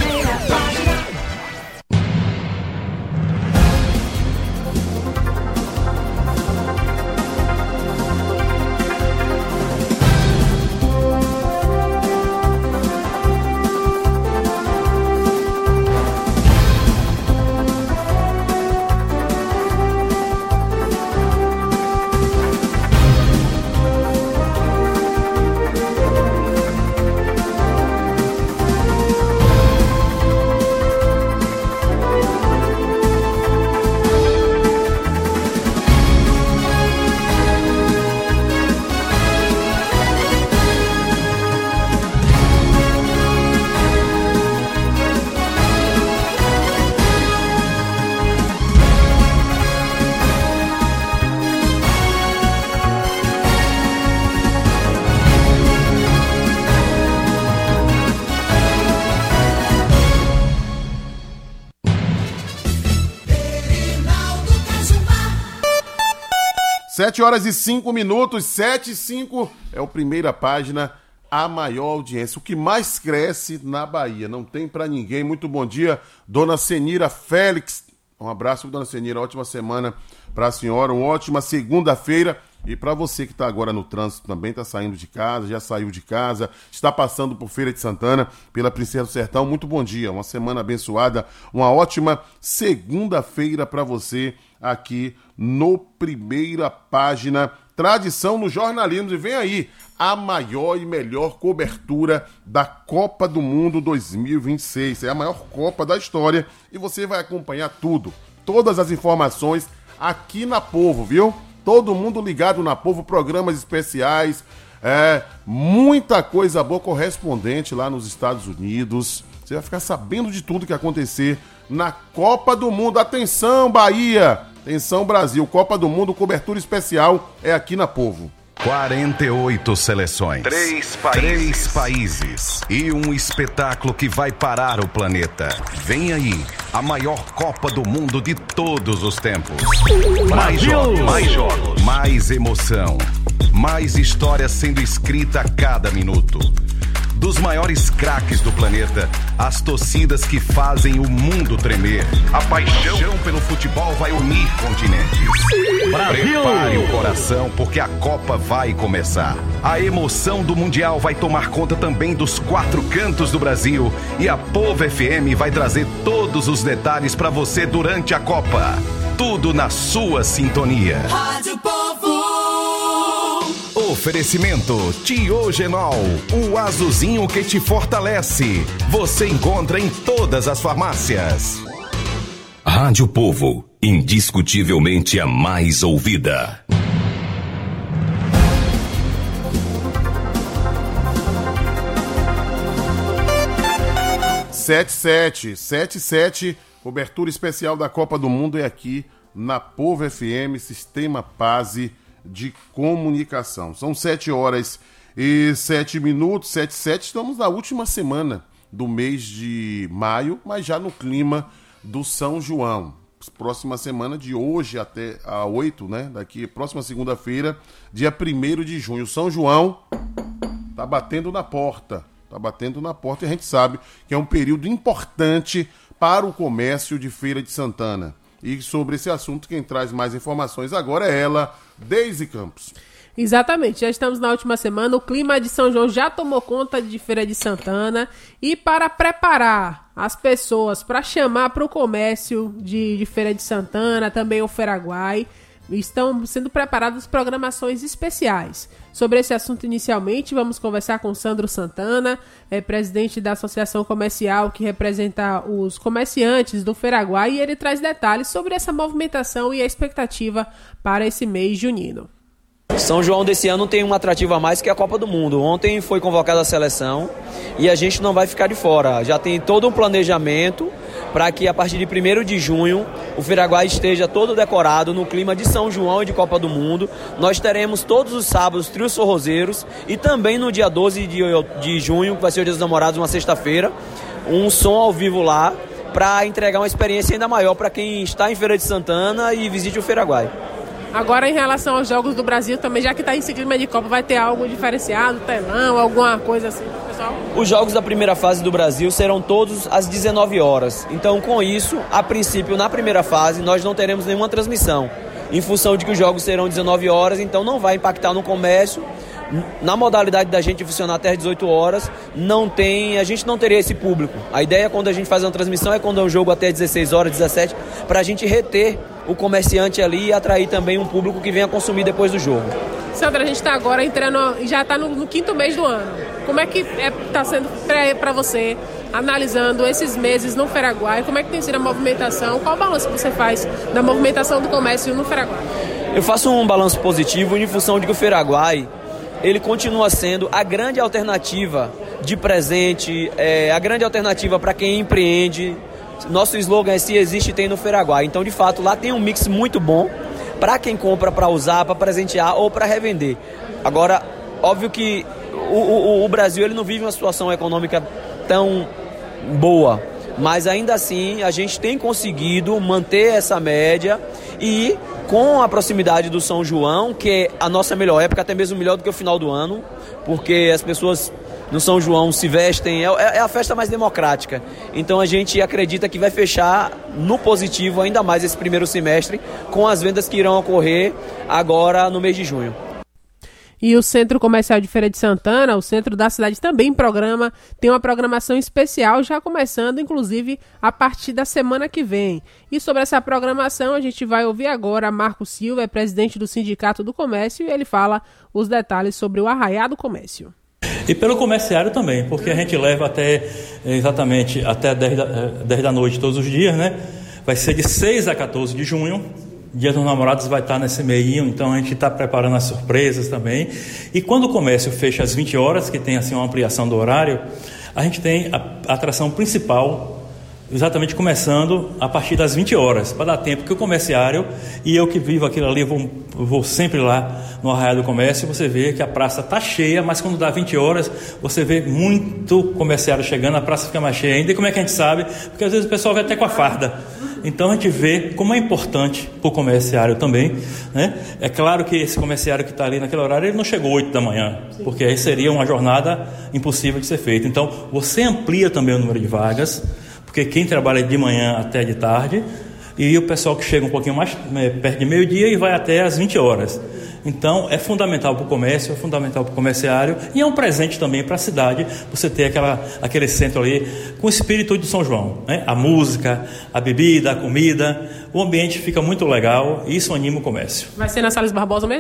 Sete horas e cinco minutos, sete e cinco é o Primeira Página, a maior audiência, o que mais cresce na Bahia, não tem pra ninguém. Muito bom dia, dona Senira Félix, um abraço, dona Senira, ótima semana pra senhora, uma ótima segunda-feira, e pra você que tá agora no trânsito também, tá saindo de casa, já saiu de casa, está passando por Feira de Santana, pela Princesa do Sertão, muito bom dia, uma semana abençoada, uma ótima segunda-feira pra você, aqui no Primeira Página, tradição no jornalismo. E vem aí a maior e melhor cobertura da Copa do Mundo dois mil e vinte e seis. É a maior Copa da história e você vai acompanhar tudo, todas as informações aqui na Povo, viu? Todo mundo ligado na Povo, programas especiais, é, muita coisa boa, correspondente lá nos Estados Unidos. Você vai ficar sabendo de tudo que acontecer na Copa do Mundo. Atenção, Bahia! Atenção, Brasil! Copa do Mundo, cobertura especial é aqui na Povo. quarenta e oito seleções, três países. três países e um espetáculo que vai parar o planeta. Vem aí, a maior Copa do Mundo de todos os tempos. Mais jogos, mais jogos, mais emoção, mais história sendo escrita a cada minuto. Dos maiores craques do planeta, as torcidas que fazem o mundo tremer. A paixão pelo futebol vai unir continentes. Brasil! Prepare o coração porque a Copa vai começar. A emoção do Mundial vai tomar conta também dos quatro cantos do Brasil e a Povo F M vai trazer todos os detalhes para você durante a Copa. Tudo na sua sintonia. Rádio Oferecimento Tiogenol, o azulzinho que te fortalece. Você encontra em todas as farmácias. Rádio Povo, indiscutivelmente a mais ouvida. sete sete, sete sete, cobertura especial da Copa do Mundo é aqui na Povo F M, Sistema Pase de Comunicação. São sete horas e sete minutos, sete sete, estamos na última semana do mês de maio, mas já no clima do São João. Próxima semana, de hoje até a oito, né? Daqui, próxima segunda-feira, dia primeiro de junho. São João tá batendo na porta. Tá batendo na porta e a gente sabe que é um período importante para o comércio de Feira de Santana. E sobre esse assunto, quem traz mais informações agora é ela, Deise Campos. Exatamente, já estamos na última semana, o clima de São João já tomou conta de Feira de Santana e para preparar as pessoas, para chamar para o comércio de, de Feira de Santana, também o Feraguai, estão sendo preparadas programações especiais. Sobre esse assunto inicialmente, vamos conversar com Sandro Santana, é presidente da Associação Comercial que representa os comerciantes do Feraguai, e ele traz detalhes sobre essa movimentação e a expectativa para esse mês junino. São João desse ano tem um atrativo a mais que a Copa do Mundo. Ontem foi convocada a seleção e a gente não vai ficar de fora. Já tem todo um planejamento para que a partir de primeiro de junho o Feraguai esteja todo decorado no clima de São João e de Copa do Mundo. Nós teremos todos os sábados trios forrozeiros e também no dia doze de junho, que vai ser o Dia dos Namorados, uma sexta-feira, um som ao vivo lá para entregar uma experiência ainda maior para quem está em Feira de Santana e visite o Feraguai. Agora, em relação aos Jogos do Brasil, também, já que está em clima de Copa, vai ter algo diferenciado, telão, alguma coisa assim, pessoal? Os jogos da primeira fase do Brasil serão todos às dezenove horas. Então, com isso, a princípio, na primeira fase, nós não teremos nenhuma transmissão. Em função de que os jogos serão dezenove horas, então não vai impactar no comércio. Na modalidade da gente funcionar até às dezoito horas, não tem, a gente não teria esse público. A ideia, quando a gente faz uma transmissão, é quando é um jogo até dezesseis horas, dezessete, para a gente reter o comerciante ali e atrair também um público que venha consumir depois do jogo. Sandra, a gente está agora entrando, já está no, no quinto mês do ano. Como é que está é, sendo para você, analisando esses meses no Feraguai? Como é que tem sido a movimentação? Qual o balanço que você faz da movimentação do comércio no Feraguai? Eu faço um balanço positivo em função de que o Feraguai, ele continua sendo a grande alternativa de presente, é, a grande alternativa para quem empreende. Nosso slogan é "Se existe, tem no Feraguai". Então, de fato, lá tem um mix muito bom para quem compra para usar, para presentear ou para revender. Agora, óbvio que o, o, o Brasil ele não vive uma situação econômica tão boa, mas ainda assim a gente tem conseguido manter essa média e com a proximidade do São João, que é a nossa melhor época, até mesmo melhor do que o final do ano, porque as pessoas no São João se vestem, é, é a festa mais democrática. Então a gente acredita que vai fechar no positivo ainda mais esse primeiro semestre, com as vendas que irão ocorrer agora no mês de junho. E o Centro Comercial de Feira de Santana, o centro da cidade, também programa, tem uma programação especial já começando, inclusive, a partir da semana que vem. E sobre essa programação, a gente vai ouvir agora Marco Silva, é presidente do Sindicato do Comércio, e ele fala os detalhes sobre o Arraiá do Comércio. E pelo comerciário também, porque a gente leva até, exatamente, até dez da, dez da noite todos os dias, né? Vai ser de seis a quatorze de junho. Dia dos Namorados vai estar nesse meio, então a gente está preparando as surpresas também. E quando o comércio fecha às vinte horas, que tem assim uma ampliação do horário, a gente tem a atração principal exatamente começando a partir das vinte horas, para dar tempo que o comerciário, e eu que vivo aquilo ali, vou, vou sempre lá no Arraial do Comércio, você vê que a praça está cheia, mas quando dá vinte horas, você vê muito comerciário chegando, a praça fica mais cheia ainda. E como é que a gente sabe? Porque às vezes o pessoal vai até com a farda. Então a gente vê como é importante para o comerciário também, né? É claro que esse comerciário que está ali naquele horário, ele não chegou oito da manhã, porque aí seria uma jornada impossível de ser feita. Então você amplia também o número de vagas, porque quem trabalha de manhã até de tarde, e o pessoal que chega um pouquinho mais é, perto de meio-dia e vai até às vinte horas. Então é fundamental para o comércio, é fundamental para o comerciário, e é um presente também para a cidade você ter aquela, aquele centro ali com o espírito de São João, né? A música, a bebida, a comida, o ambiente fica muito legal e isso anima o comércio. Vai ser na Salles Barbosa mesmo?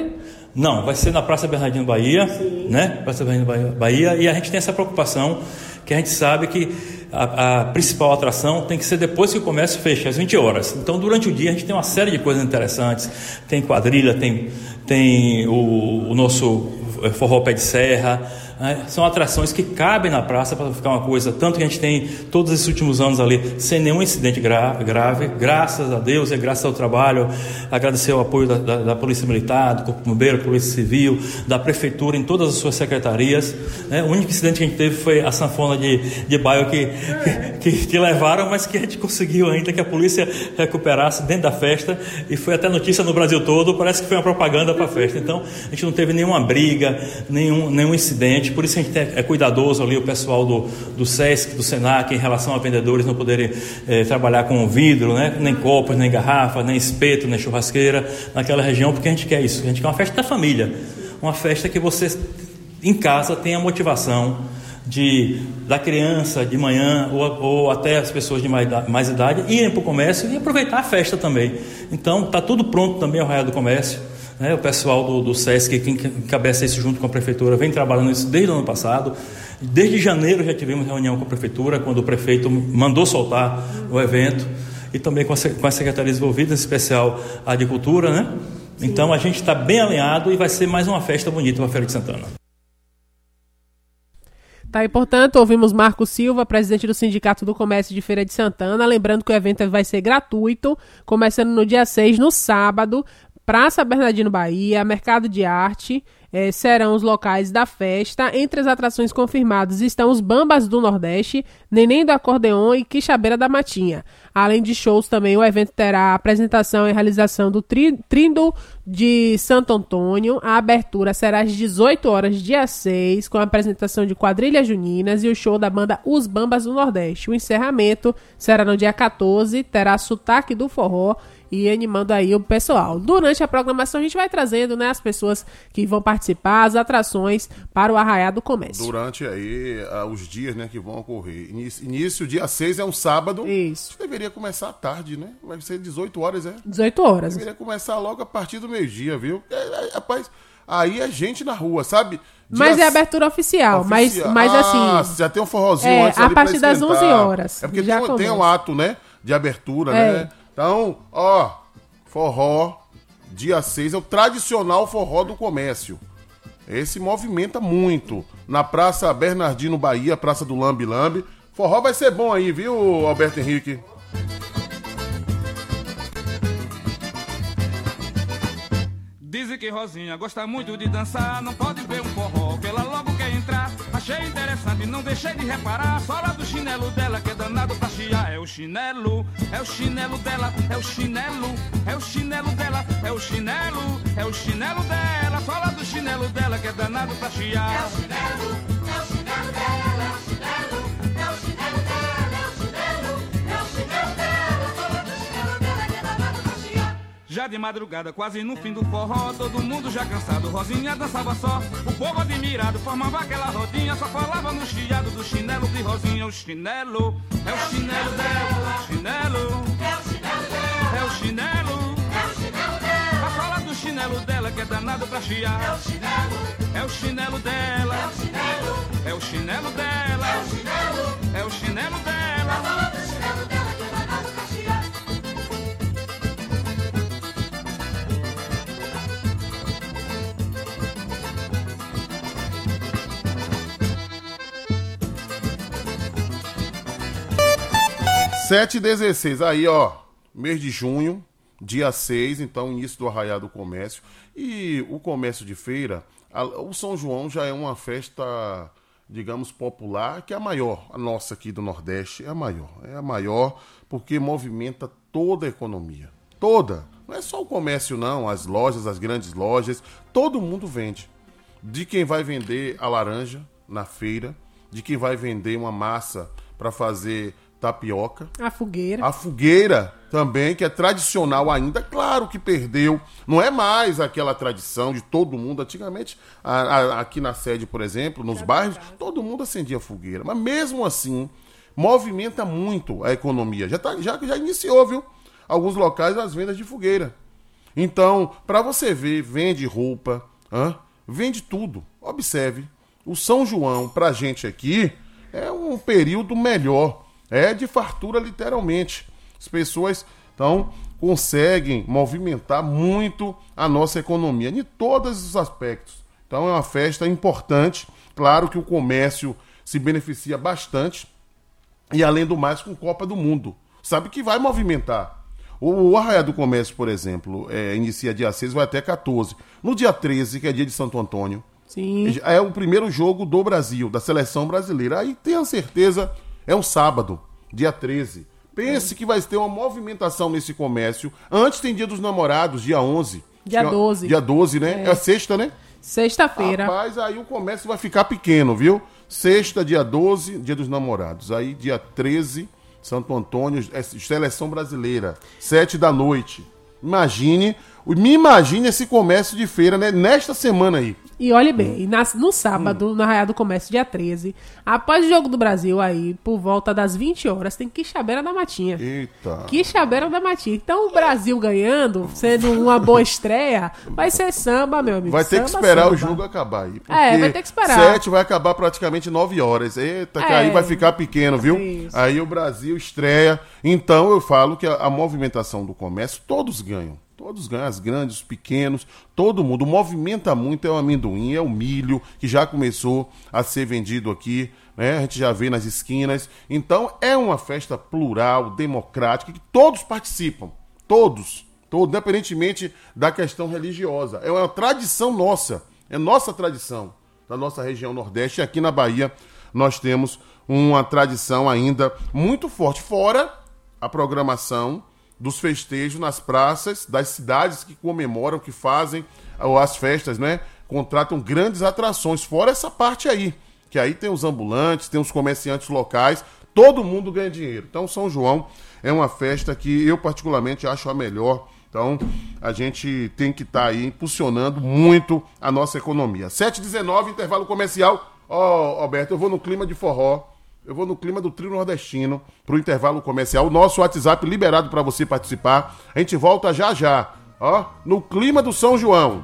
Não, vai ser na Praça Bernardino Bahia, Sim. né? Praça Bernardino Bahia, e a gente tem essa preocupação, que a gente sabe que a, a principal atração tem que ser depois que o comércio fecha, às vinte horas. Então, durante o dia, a gente tem uma série de coisas interessantes. Tem quadrilha, tem, tem o, o nosso forró pé de serra. Né? São atrações que cabem na praça para ficar uma coisa, tanto que a gente tem todos esses últimos anos ali sem nenhum incidente grave, grave graças a Deus e graças ao trabalho, agradecer o apoio da, da, da Polícia Militar, do Corpo Bombeiro, Polícia Civil, da Prefeitura em todas as suas secretarias. Né? O único incidente que a gente teve foi a sanfona de, de bairro que, que, que, que levaram, mas que a gente conseguiu ainda que a polícia recuperasse dentro da festa, e foi até notícia no Brasil todo, parece que foi uma propaganda para a festa. Então a gente não teve nenhuma briga, nenhum, nenhum incidente. Por isso a gente é cuidadoso ali, o pessoal do, do SESC, do SENAC, em relação a vendedores não poderem é, trabalhar com vidro, né? Nem copos, nem garrafa, nem espeto, nem churrasqueira naquela região, porque a gente quer isso. A gente quer uma festa da família, uma festa que você em casa tenha a motivação de, da criança de manhã ou, ou até as pessoas de mais, mais idade irem para o comércio e aproveitar a festa também. Então está tudo pronto também ao Arraial do Comércio. É, o pessoal do, do SESC, que encabeça isso junto com a Prefeitura, vem trabalhando isso desde o ano passado. Desde janeiro já tivemos reunião com a Prefeitura, quando o prefeito mandou soltar o evento, e também com, a, com as secretarias envolvidas, em especial a de Cultura, né? Então a gente está bem alinhado e vai ser mais uma festa bonita para a Feira de Santana. Tá, e portanto, ouvimos Marco Silva, presidente do Sindicato do Comércio de Feira de Santana, lembrando que o evento vai ser gratuito, começando no dia seis, no sábado. Praça Bernardino Bahia, Mercado de Arte, eh, serão os locais da festa. Entre as atrações confirmadas estão os Bambas do Nordeste, Neném do Acordeon e Quixabeira da Matinha. Além de shows também, o evento terá a apresentação e realização do tri- Trindo de Santo Antônio. A abertura será às dezoito horas, dia seis, com a apresentação de quadrilhas juninas e o show da banda Os Bambas do Nordeste. O encerramento será no dia quatorze, terá Sotaque do Forró, e animando aí o pessoal. Durante a programação a gente vai trazendo, né, as pessoas que vão participar, as atrações para o Arraial do Comércio. Durante aí uh, os dias, né, que vão ocorrer. Início, início dia seis é um sábado. Isso. Deveria começar à tarde, né? Vai ser dezoito horas, é? dezoito horas. Deveria começar logo a partir do meio-dia, viu? É, é, rapaz, aí é gente na rua, sabe? Dia mas é abertura oficial, oficial. Mas, mas ah, assim... já tem um forrozinho é, antes a ali partir das onze horas. É porque tem, tem um ato, né, de abertura, é. né? Então, ó, forró, dia seis, é o tradicional forró do comércio. Esse movimenta muito. Na Praça Bernardino Bahia, Praça do Lambi Lambi. Forró vai ser bom aí, viu, Alberto Henrique? Dizem que Rosinha gosta muito de dançar, não pode ver um forró, que ela logo quer entrar. Achei interessante, não deixei de reparar a sola do chinelo dela, que é danado pra chiar. É o chinelo, é o chinelo dela, é o chinelo, é o chinelo dela, é o chinelo, é o chinelo dela, a sola do chinelo dela, que é danado pra chiar. É o chinelo, é o chinelo dela, é o chinelo, é o chinelo dela, é o chinelo, é o chinelo dela, a sola do chinelo dela, que é danado pra chiar. Já de madrugada, quase no fim do forró, todo mundo já cansado, Rosinha dançava só. O povo admirado formava aquela rodinha, só falava no chiado do chinelo de Rosinha. O chinelo, é o chinelo dela, chinelo, é o chinelo dela, é o chinelo, é o chinelo dela, a sola do chinelo dela que é danado pra chiar. É o chinelo, é o chinelo dela, é o chinelo, é o chinelo dela, é o chinelo, é o chinelo dela, a sola do chinelo dela que é danado pra chiar. sete e dezesseis, aí ó, mês de junho, dia seis, então início do Arraial do Comércio. E o comércio de feira, a, o São João já é uma festa, digamos, popular, que é a maior, a nossa aqui do Nordeste é a maior. É a maior porque movimenta toda a economia, toda. Não é só o comércio não, as lojas, as grandes lojas, todo mundo vende. De quem vai vender a laranja na feira, de quem vai vender uma massa para fazer tapioca. A fogueira. A fogueira também, que é tradicional ainda. Claro que perdeu. Não é mais aquela tradição de todo mundo. Antigamente, a, a, aqui na sede, por exemplo, nos bairros, todo mundo acendia fogueira. Mas mesmo assim, movimenta muito a economia. Já, tá, já, já iniciou, viu? Alguns locais as vendas de fogueira. Então, para você ver, vende roupa, Hã? Vende tudo. Observe. O São João, pra gente aqui, é um período melhor. É de fartura, literalmente. As pessoas, então, conseguem movimentar muito a nossa economia, em todos os aspectos. Então, é uma festa importante. Claro que o comércio se beneficia bastante. E, além do mais, com Copa do Mundo. Sabe que vai movimentar. O Arraial do Comércio, por exemplo, é, inicia dia seis, vai até quatorze. No dia treze, que é dia de Santo Antônio, Sim. é o primeiro jogo do Brasil, da seleção brasileira. Aí tenha certeza, é um sábado, dia treze. Pense é. que vai ter uma movimentação nesse comércio. Antes tem dia dos namorados, dia onze. Dia doze. Dia doze, né? É, é sexta, né? Sexta-feira. Rapaz, aí o comércio vai ficar pequeno, viu? Sexta, dia doze, dia dos namorados. Aí dia treze... Santo Antônio, é, seleção brasileira, sete da noite. Imagine, me imagine esse comércio de feira, né, nesta semana aí. E olhe bem, na, no sábado, hum. no Arraial do Comércio, dia treze, após o Jogo do Brasil aí, por volta das vinte horas, tem Quixabeira da Matinha. Eita. Quixabeira da Matinha. Então o Brasil ganhando, sendo uma boa estreia, vai ser samba, meu amigo. Vai ter samba, que esperar samba. o jogo acabar aí. É, vai ter que esperar. sete vai acabar praticamente nove horas. Eita, que é. aí vai ficar pequeno, viu? Isso. Aí o Brasil estreia. Então eu falo que a, a movimentação do comércio, todos ganham. Todos ganham, as grandes, os pequenos, todo mundo. Movimenta muito, é o amendoim, é o milho, que já começou a ser vendido aqui, né? A gente já vê nas esquinas. Então, é uma festa plural, democrática, que todos participam. Todos. Todos, independentemente da questão religiosa. É uma tradição nossa. É nossa tradição da nossa região Nordeste. E aqui na Bahia, nós temos uma tradição ainda muito forte. Fora a programação dos festejos nas praças das cidades que comemoram, que fazem as festas, né? Contratam grandes atrações, fora essa parte aí, que aí tem os ambulantes, tem os comerciantes locais, todo mundo ganha dinheiro. Então São João é uma festa que eu particularmente acho a melhor. Então a gente tem que estar tá aí impulsionando muito a nossa economia. sete e dezenove, intervalo comercial. Ó, oh, Alberto, eu vou no clima de forró. Eu vou no clima do trio nordestino pro intervalo comercial. O nosso WhatsApp liberado para você participar. A gente volta já já, ó, no clima do São João.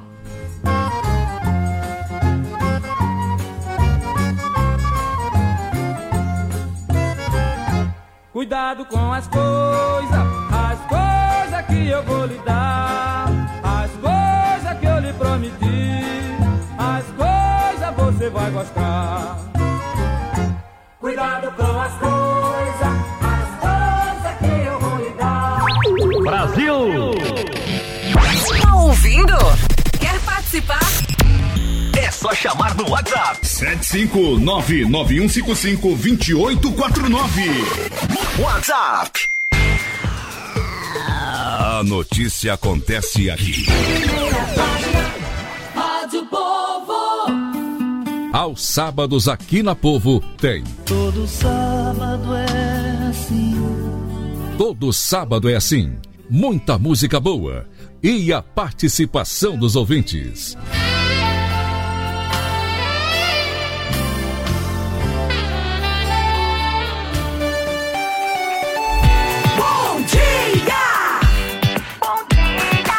Cuidado com as coisas, as coisas que eu vou lhe dar, as coisas que eu lhe prometi, as coisas você vai gostar. Cuidado com as coisas, as coisas que eu vou lhe dar. Brasil! Tá ouvindo? Quer participar? É só chamar no WhatsApp. sete cinco nove nove um cinco cinco dois oito quatro nove. WhatsApp. A notícia acontece aqui. Rádio Povo. Aos sábados aqui na Povo tem. Todo sábado é assim. Todo sábado é assim. Muita música boa e a participação dos ouvintes. Bom dia! Bom dia!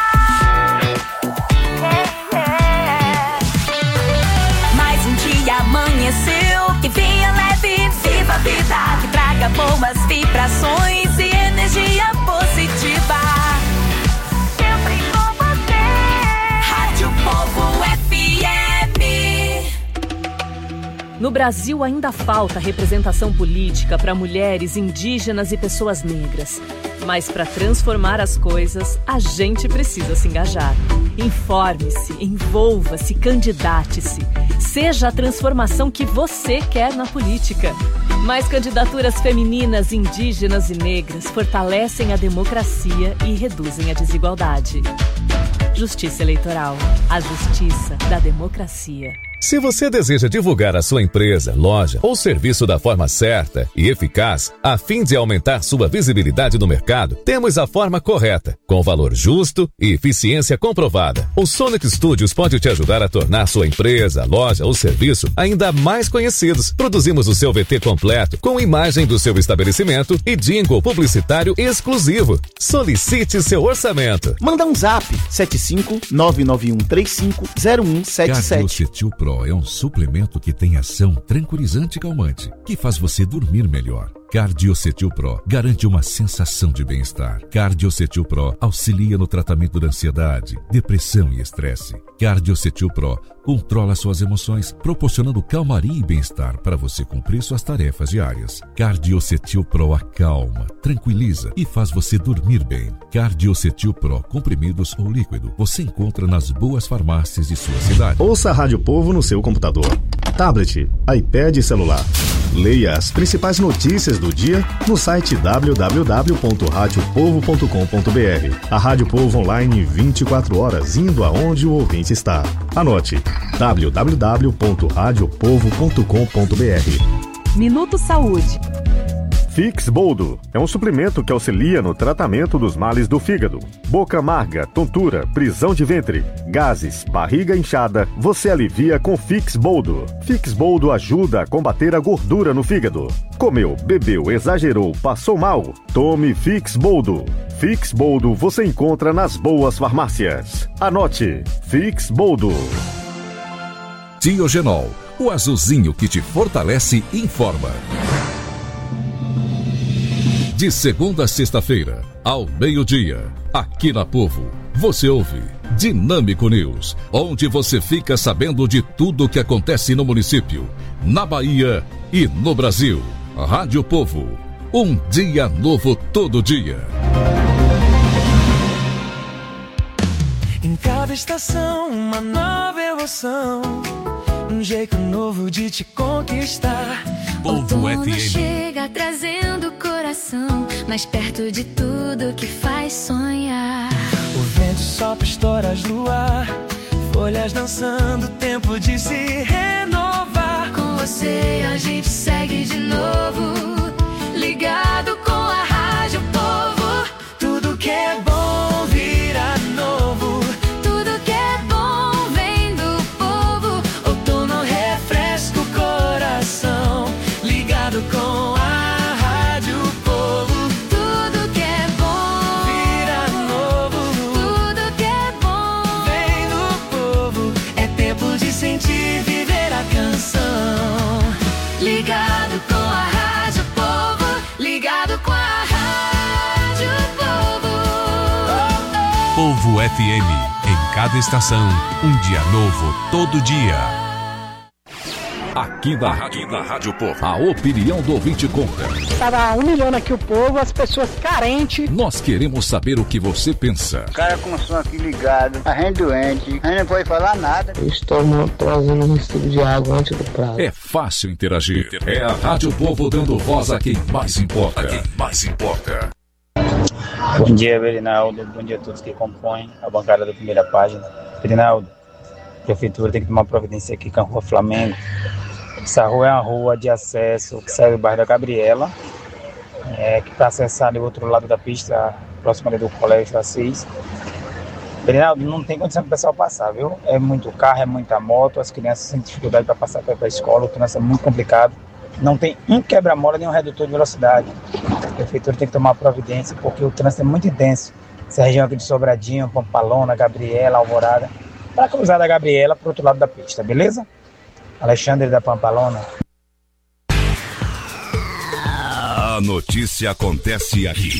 Yeah, yeah. Mais um dia amanheceu, que venha leve, viva a vida, que traga boas vibrações e energia positiva. Sempre com você. Rádio Povo F M. No Brasil ainda falta representação política para mulheres, indígenas e pessoas negras. Mas para transformar as coisas, a gente precisa se engajar. Informe-se, envolva-se, candidate-se. Seja a transformação que você quer na política. Mais candidaturas femininas, indígenas e negras fortalecem a democracia e reduzem a desigualdade. Justiça Eleitoral. A justiça da democracia. Se você deseja divulgar a sua empresa, loja ou serviço da forma certa e eficaz, a fim de aumentar sua visibilidade no mercado, temos a forma correta, com valor justo e eficiência comprovada. O Sonic Studios pode te ajudar a tornar sua empresa, loja ou serviço ainda mais conhecidos. Produzimos o seu V T completo, com imagem do seu estabelecimento e jingle publicitário exclusivo. Solicite seu orçamento. Manda um zap sete cinco nove nove um três cinco zero um sete sete. Cardiocetil Pro é um suplemento que tem ação tranquilizante e calmante, que faz você dormir melhor. Cardiocetil Pro garante uma sensação de bem-estar. Cardiocetil Pro auxilia no tratamento da ansiedade, depressão e estresse. Cardiocetil Pro controla suas emoções, proporcionando calmaria e bem-estar para você cumprir suas tarefas diárias. Cardiocetil Pro acalma, tranquiliza e faz você dormir bem. Cardiocetil Pro, comprimidos ou líquido, você encontra nas boas farmácias de sua cidade. Ouça a Rádio Povo no seu computador, tablet, iPad e celular. Leia as principais notícias do dia no site w w w ponto rádio povo ponto com ponto b r. A Rádio Povo online vinte e quatro horas, indo aonde o ouvinte está. Anote: w w w ponto rádio povo ponto com ponto b r. Minuto Saúde. Fix Boldo é um suplemento que auxilia no tratamento dos males do fígado. Boca amarga, tontura, prisão de ventre, gases, barriga inchada, você alivia com Fix Boldo. Fix Boldo ajuda a combater a gordura no fígado. Comeu, bebeu, exagerou, passou mal? Tome Fix Boldo. Fix Boldo você encontra nas boas farmácias. Anote: Fix Boldo. Tiogenol, o azulzinho que te fortalece e informa. De segunda a sexta-feira, ao meio-dia, aqui na Povo, você ouve Dinâmico News, onde você fica sabendo de tudo o que acontece no município, na Bahia e no Brasil. Rádio Povo, um dia novo todo dia. Em cada estação, uma nova emoção, um jeito novo de te conquistar. Povo F M chega trazendo o coração mais perto de tudo que faz sonhar. O vento sopra estoras no ar, folhas dançando, tempo de se renovar. Com você a gente segue de novo, ligado com a Rádio Povo. Tudo que é bom vira novo, tudo que é bom vem do povo. Outono refresca o coração, ligado com a Rádio Povo. Tudo que é bom vira novo, tudo que é bom vem do povo. É tempo de sentir, viver a canção. Ligado com a Rádio Povo, ligado com a Rádio Povo. Povo F M, em cada estação, um dia novo todo dia. Aqui na Rádio, na Rádio Povo, a opinião do ouvinte conta. Estava humilhando aqui o povo, as pessoas carentes. Nós queremos saber o que você pensa. O cara com o som aqui ligado, a gente doente, a gente não pode falar nada. Estou trazendo um recibo de água antes do prazo. É fácil interagir. É a Rádio Povo dando voz a quem mais importa. A quem mais importa. Bom dia, Berinaldo. Bom dia a todos que compõem a bancada da primeira página. Berinaldo, a prefeitura tem que tomar providência aqui com a Rua Flamengo. Essa rua é uma rua de acesso que sai do bairro da Gabriela, é, que para acessar do outro lado da pista, próximo ali do Colégio Assis. Berinaldo, não tem condição do pessoal passar, viu? É muito carro, é muita moto, as crianças têm dificuldade para passar para a escola, o trânsito é muito complicado. Não tem um quebra-mola nem um redutor de velocidade. A prefeitura tem que tomar providência porque o trânsito é muito intenso. Essa região aqui de Sobradinho, Pampalona, Gabriela, Alvorada. Para cruzar da Gabriela para o outro lado da pista, beleza? Alexandre da Pampalona. A notícia acontece aqui.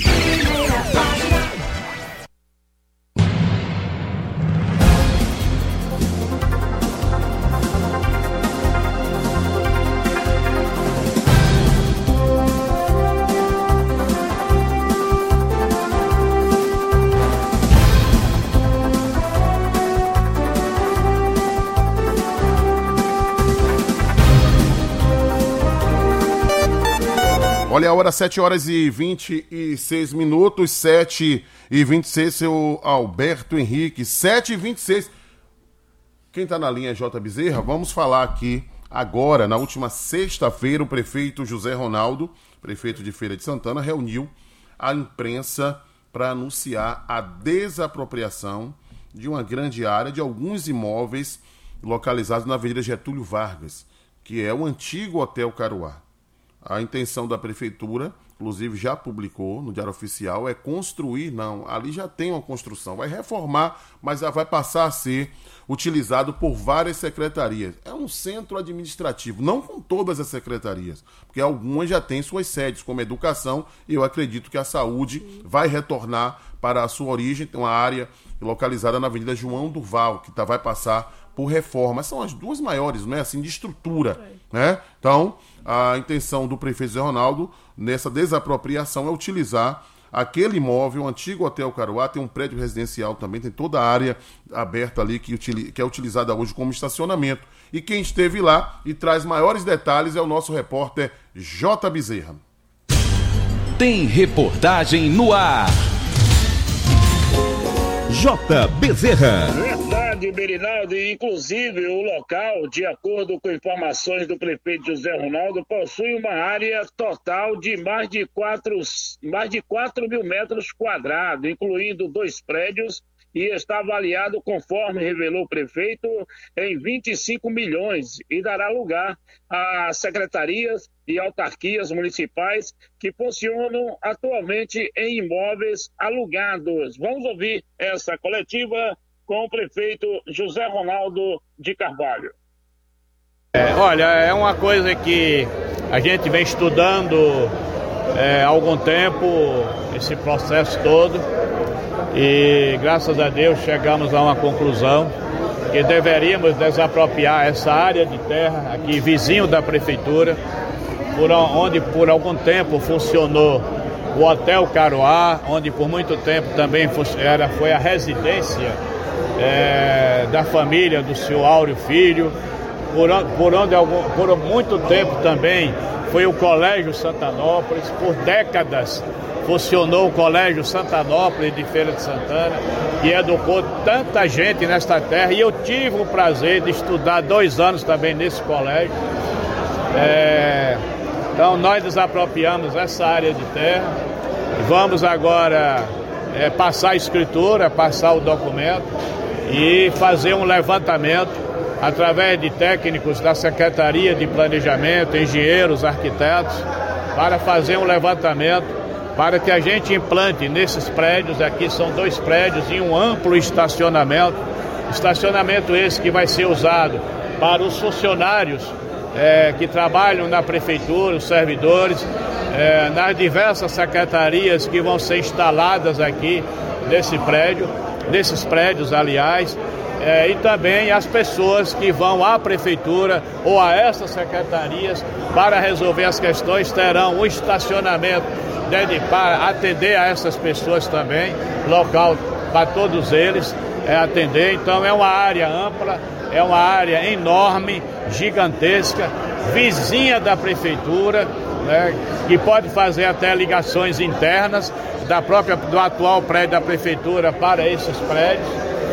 Olha a hora, sete horas e vinte e seis minutos, sete e vinte e seis, seu Alberto Henrique, sete e vinte e seis. Quem está na linha é J. Bezerra. Vamos falar aqui agora, na última sexta-feira, o prefeito José Ronaldo, prefeito de Feira de Santana, reuniu a imprensa para anunciar a desapropriação de uma grande área de alguns imóveis localizados na Avenida Getúlio Vargas, que é o antigo Hotel Caruá. A intenção da prefeitura, inclusive já publicou no Diário Oficial, é construir, não, ali já tem uma construção, vai reformar, mas já vai passar a ser utilizado por várias secretarias. É um centro administrativo, não com todas as secretarias, porque algumas já têm suas sedes, como educação, e eu acredito que a saúde vai retornar para a sua origem. Tem uma área localizada na Avenida João Duval, que tá, vai passar por reforma. São as duas maiores, né, assim, de estrutura, né? Então, a intenção do prefeito Zé Ronaldo nessa desapropriação é utilizar aquele imóvel, o antigo Hotel Caruá, tem um prédio residencial também, tem toda a área aberta ali que, utili- que é utilizada hoje como estacionamento. E quem esteve lá e traz maiores detalhes é o nosso repórter J. Bezerra. Tem reportagem no ar. J. Bezerra. Verdade, Berinaldo, e inclusive o local, de acordo com informações do prefeito José Ronaldo, possui uma área total de mais de quatro, mais de quatro mil metros quadrados, incluindo dois prédios, e está avaliado, conforme revelou o prefeito, em vinte e cinco milhões, e dará lugar a secretarias e autarquias municipais que funcionam atualmente em imóveis alugados. Vamos ouvir essa coletiva com o prefeito José Ronaldo de Carvalho. É, olha, é uma coisa que a gente vem estudando é, há algum tempo, esse processo todo, e graças a Deus chegamos a uma conclusão que deveríamos desapropriar essa área de terra aqui vizinho da prefeitura, por onde por algum tempo funcionou o Hotel Caruá, onde por muito tempo também era, foi a residência é, da família do senhor Áureo Filho, por, por onde algum, por muito tempo também foi o Colégio Santanópolis, por décadas funcionou o Colégio Santanópolis de Feira de Santana, que educou tanta gente nesta terra, e eu tive o prazer de estudar dois anos também nesse colégio. É, então nós desapropriamos essa área de terra, vamos agora é, passar a escritura, passar o documento e fazer um levantamento através de técnicos da Secretaria de Planejamento, engenheiros, arquitetos, para fazer um levantamento para que a gente implante nesses prédios, aqui são dois prédios e um amplo estacionamento, estacionamento esse que vai ser usado para os funcionários é, que trabalham na prefeitura, os servidores, é, nas diversas secretarias que vão ser instaladas aqui nesse prédio, nesses prédios, aliás, é, e também as pessoas que vão à prefeitura ou a essas secretarias para resolver as questões terão um estacionamento para atender a essas pessoas também, local para todos eles é, atender. Então é uma área ampla, é uma área enorme, gigantesca, vizinha da prefeitura, né, que pode fazer até ligações internas da própria, do atual prédio da prefeitura para esses prédios.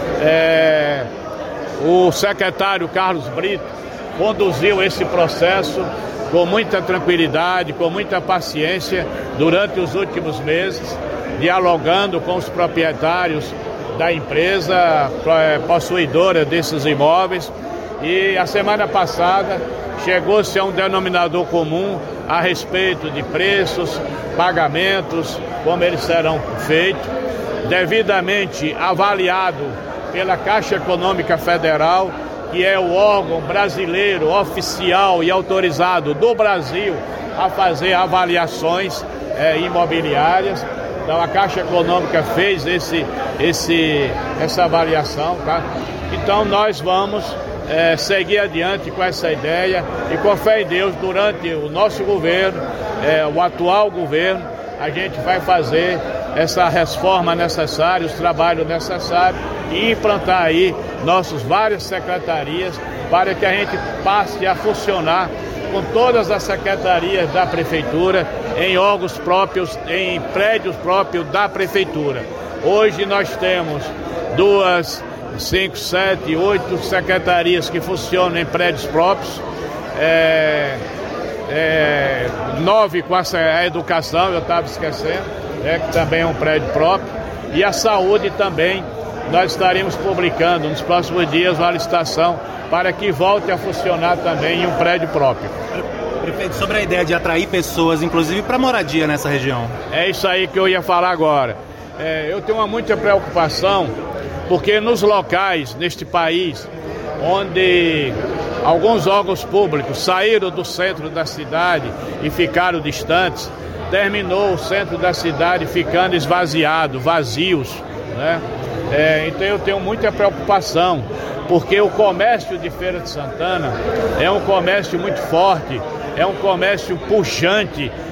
É, o secretário Carlos Brito conduziu esse processo com muita tranquilidade, com muita paciência durante os últimos meses, dialogando com os proprietários da empresa possuidora desses imóveis, e a semana passada chegou-se a um denominador comum a respeito de preços, pagamentos, como eles serão feitos, devidamente avaliado pela Caixa Econômica Federal, que é o órgão brasileiro oficial e autorizado do Brasil a fazer avaliações é, imobiliárias. Então a Caixa Econômica fez esse, esse, essa avaliação, tá? Então nós vamos é, seguir adiante com essa ideia e, com fé em Deus, durante o nosso governo, é, o atual governo, a gente vai fazer essa reforma necessária, os trabalhos necessários, e implantar aí nossas várias secretarias para que a gente passe a funcionar com todas as secretarias da prefeitura em órgãos próprios, em prédios próprios da prefeitura. Hoje nós temos duas, cinco, sete, oito secretarias que funcionam em prédios próprios, é, é, nove com a, a educação, eu estava esquecendo, é, que também é um prédio próprio, e a saúde também. Nós estaremos publicando nos próximos dias uma licitação para que volte a funcionar também em um prédio próprio. Prefeito, sobre a ideia de atrair pessoas, inclusive para moradia nessa região. É isso aí que eu ia falar agora. É, eu tenho uma muita preocupação, porque nos locais neste país, onde alguns órgãos públicos saíram do centro da cidade e ficaram distantes, terminou o centro da cidade ficando esvaziado, vazios, né? É, então eu tenho muita preocupação, porque o comércio de Feira de Santana é um comércio muito forte, é um comércio puxante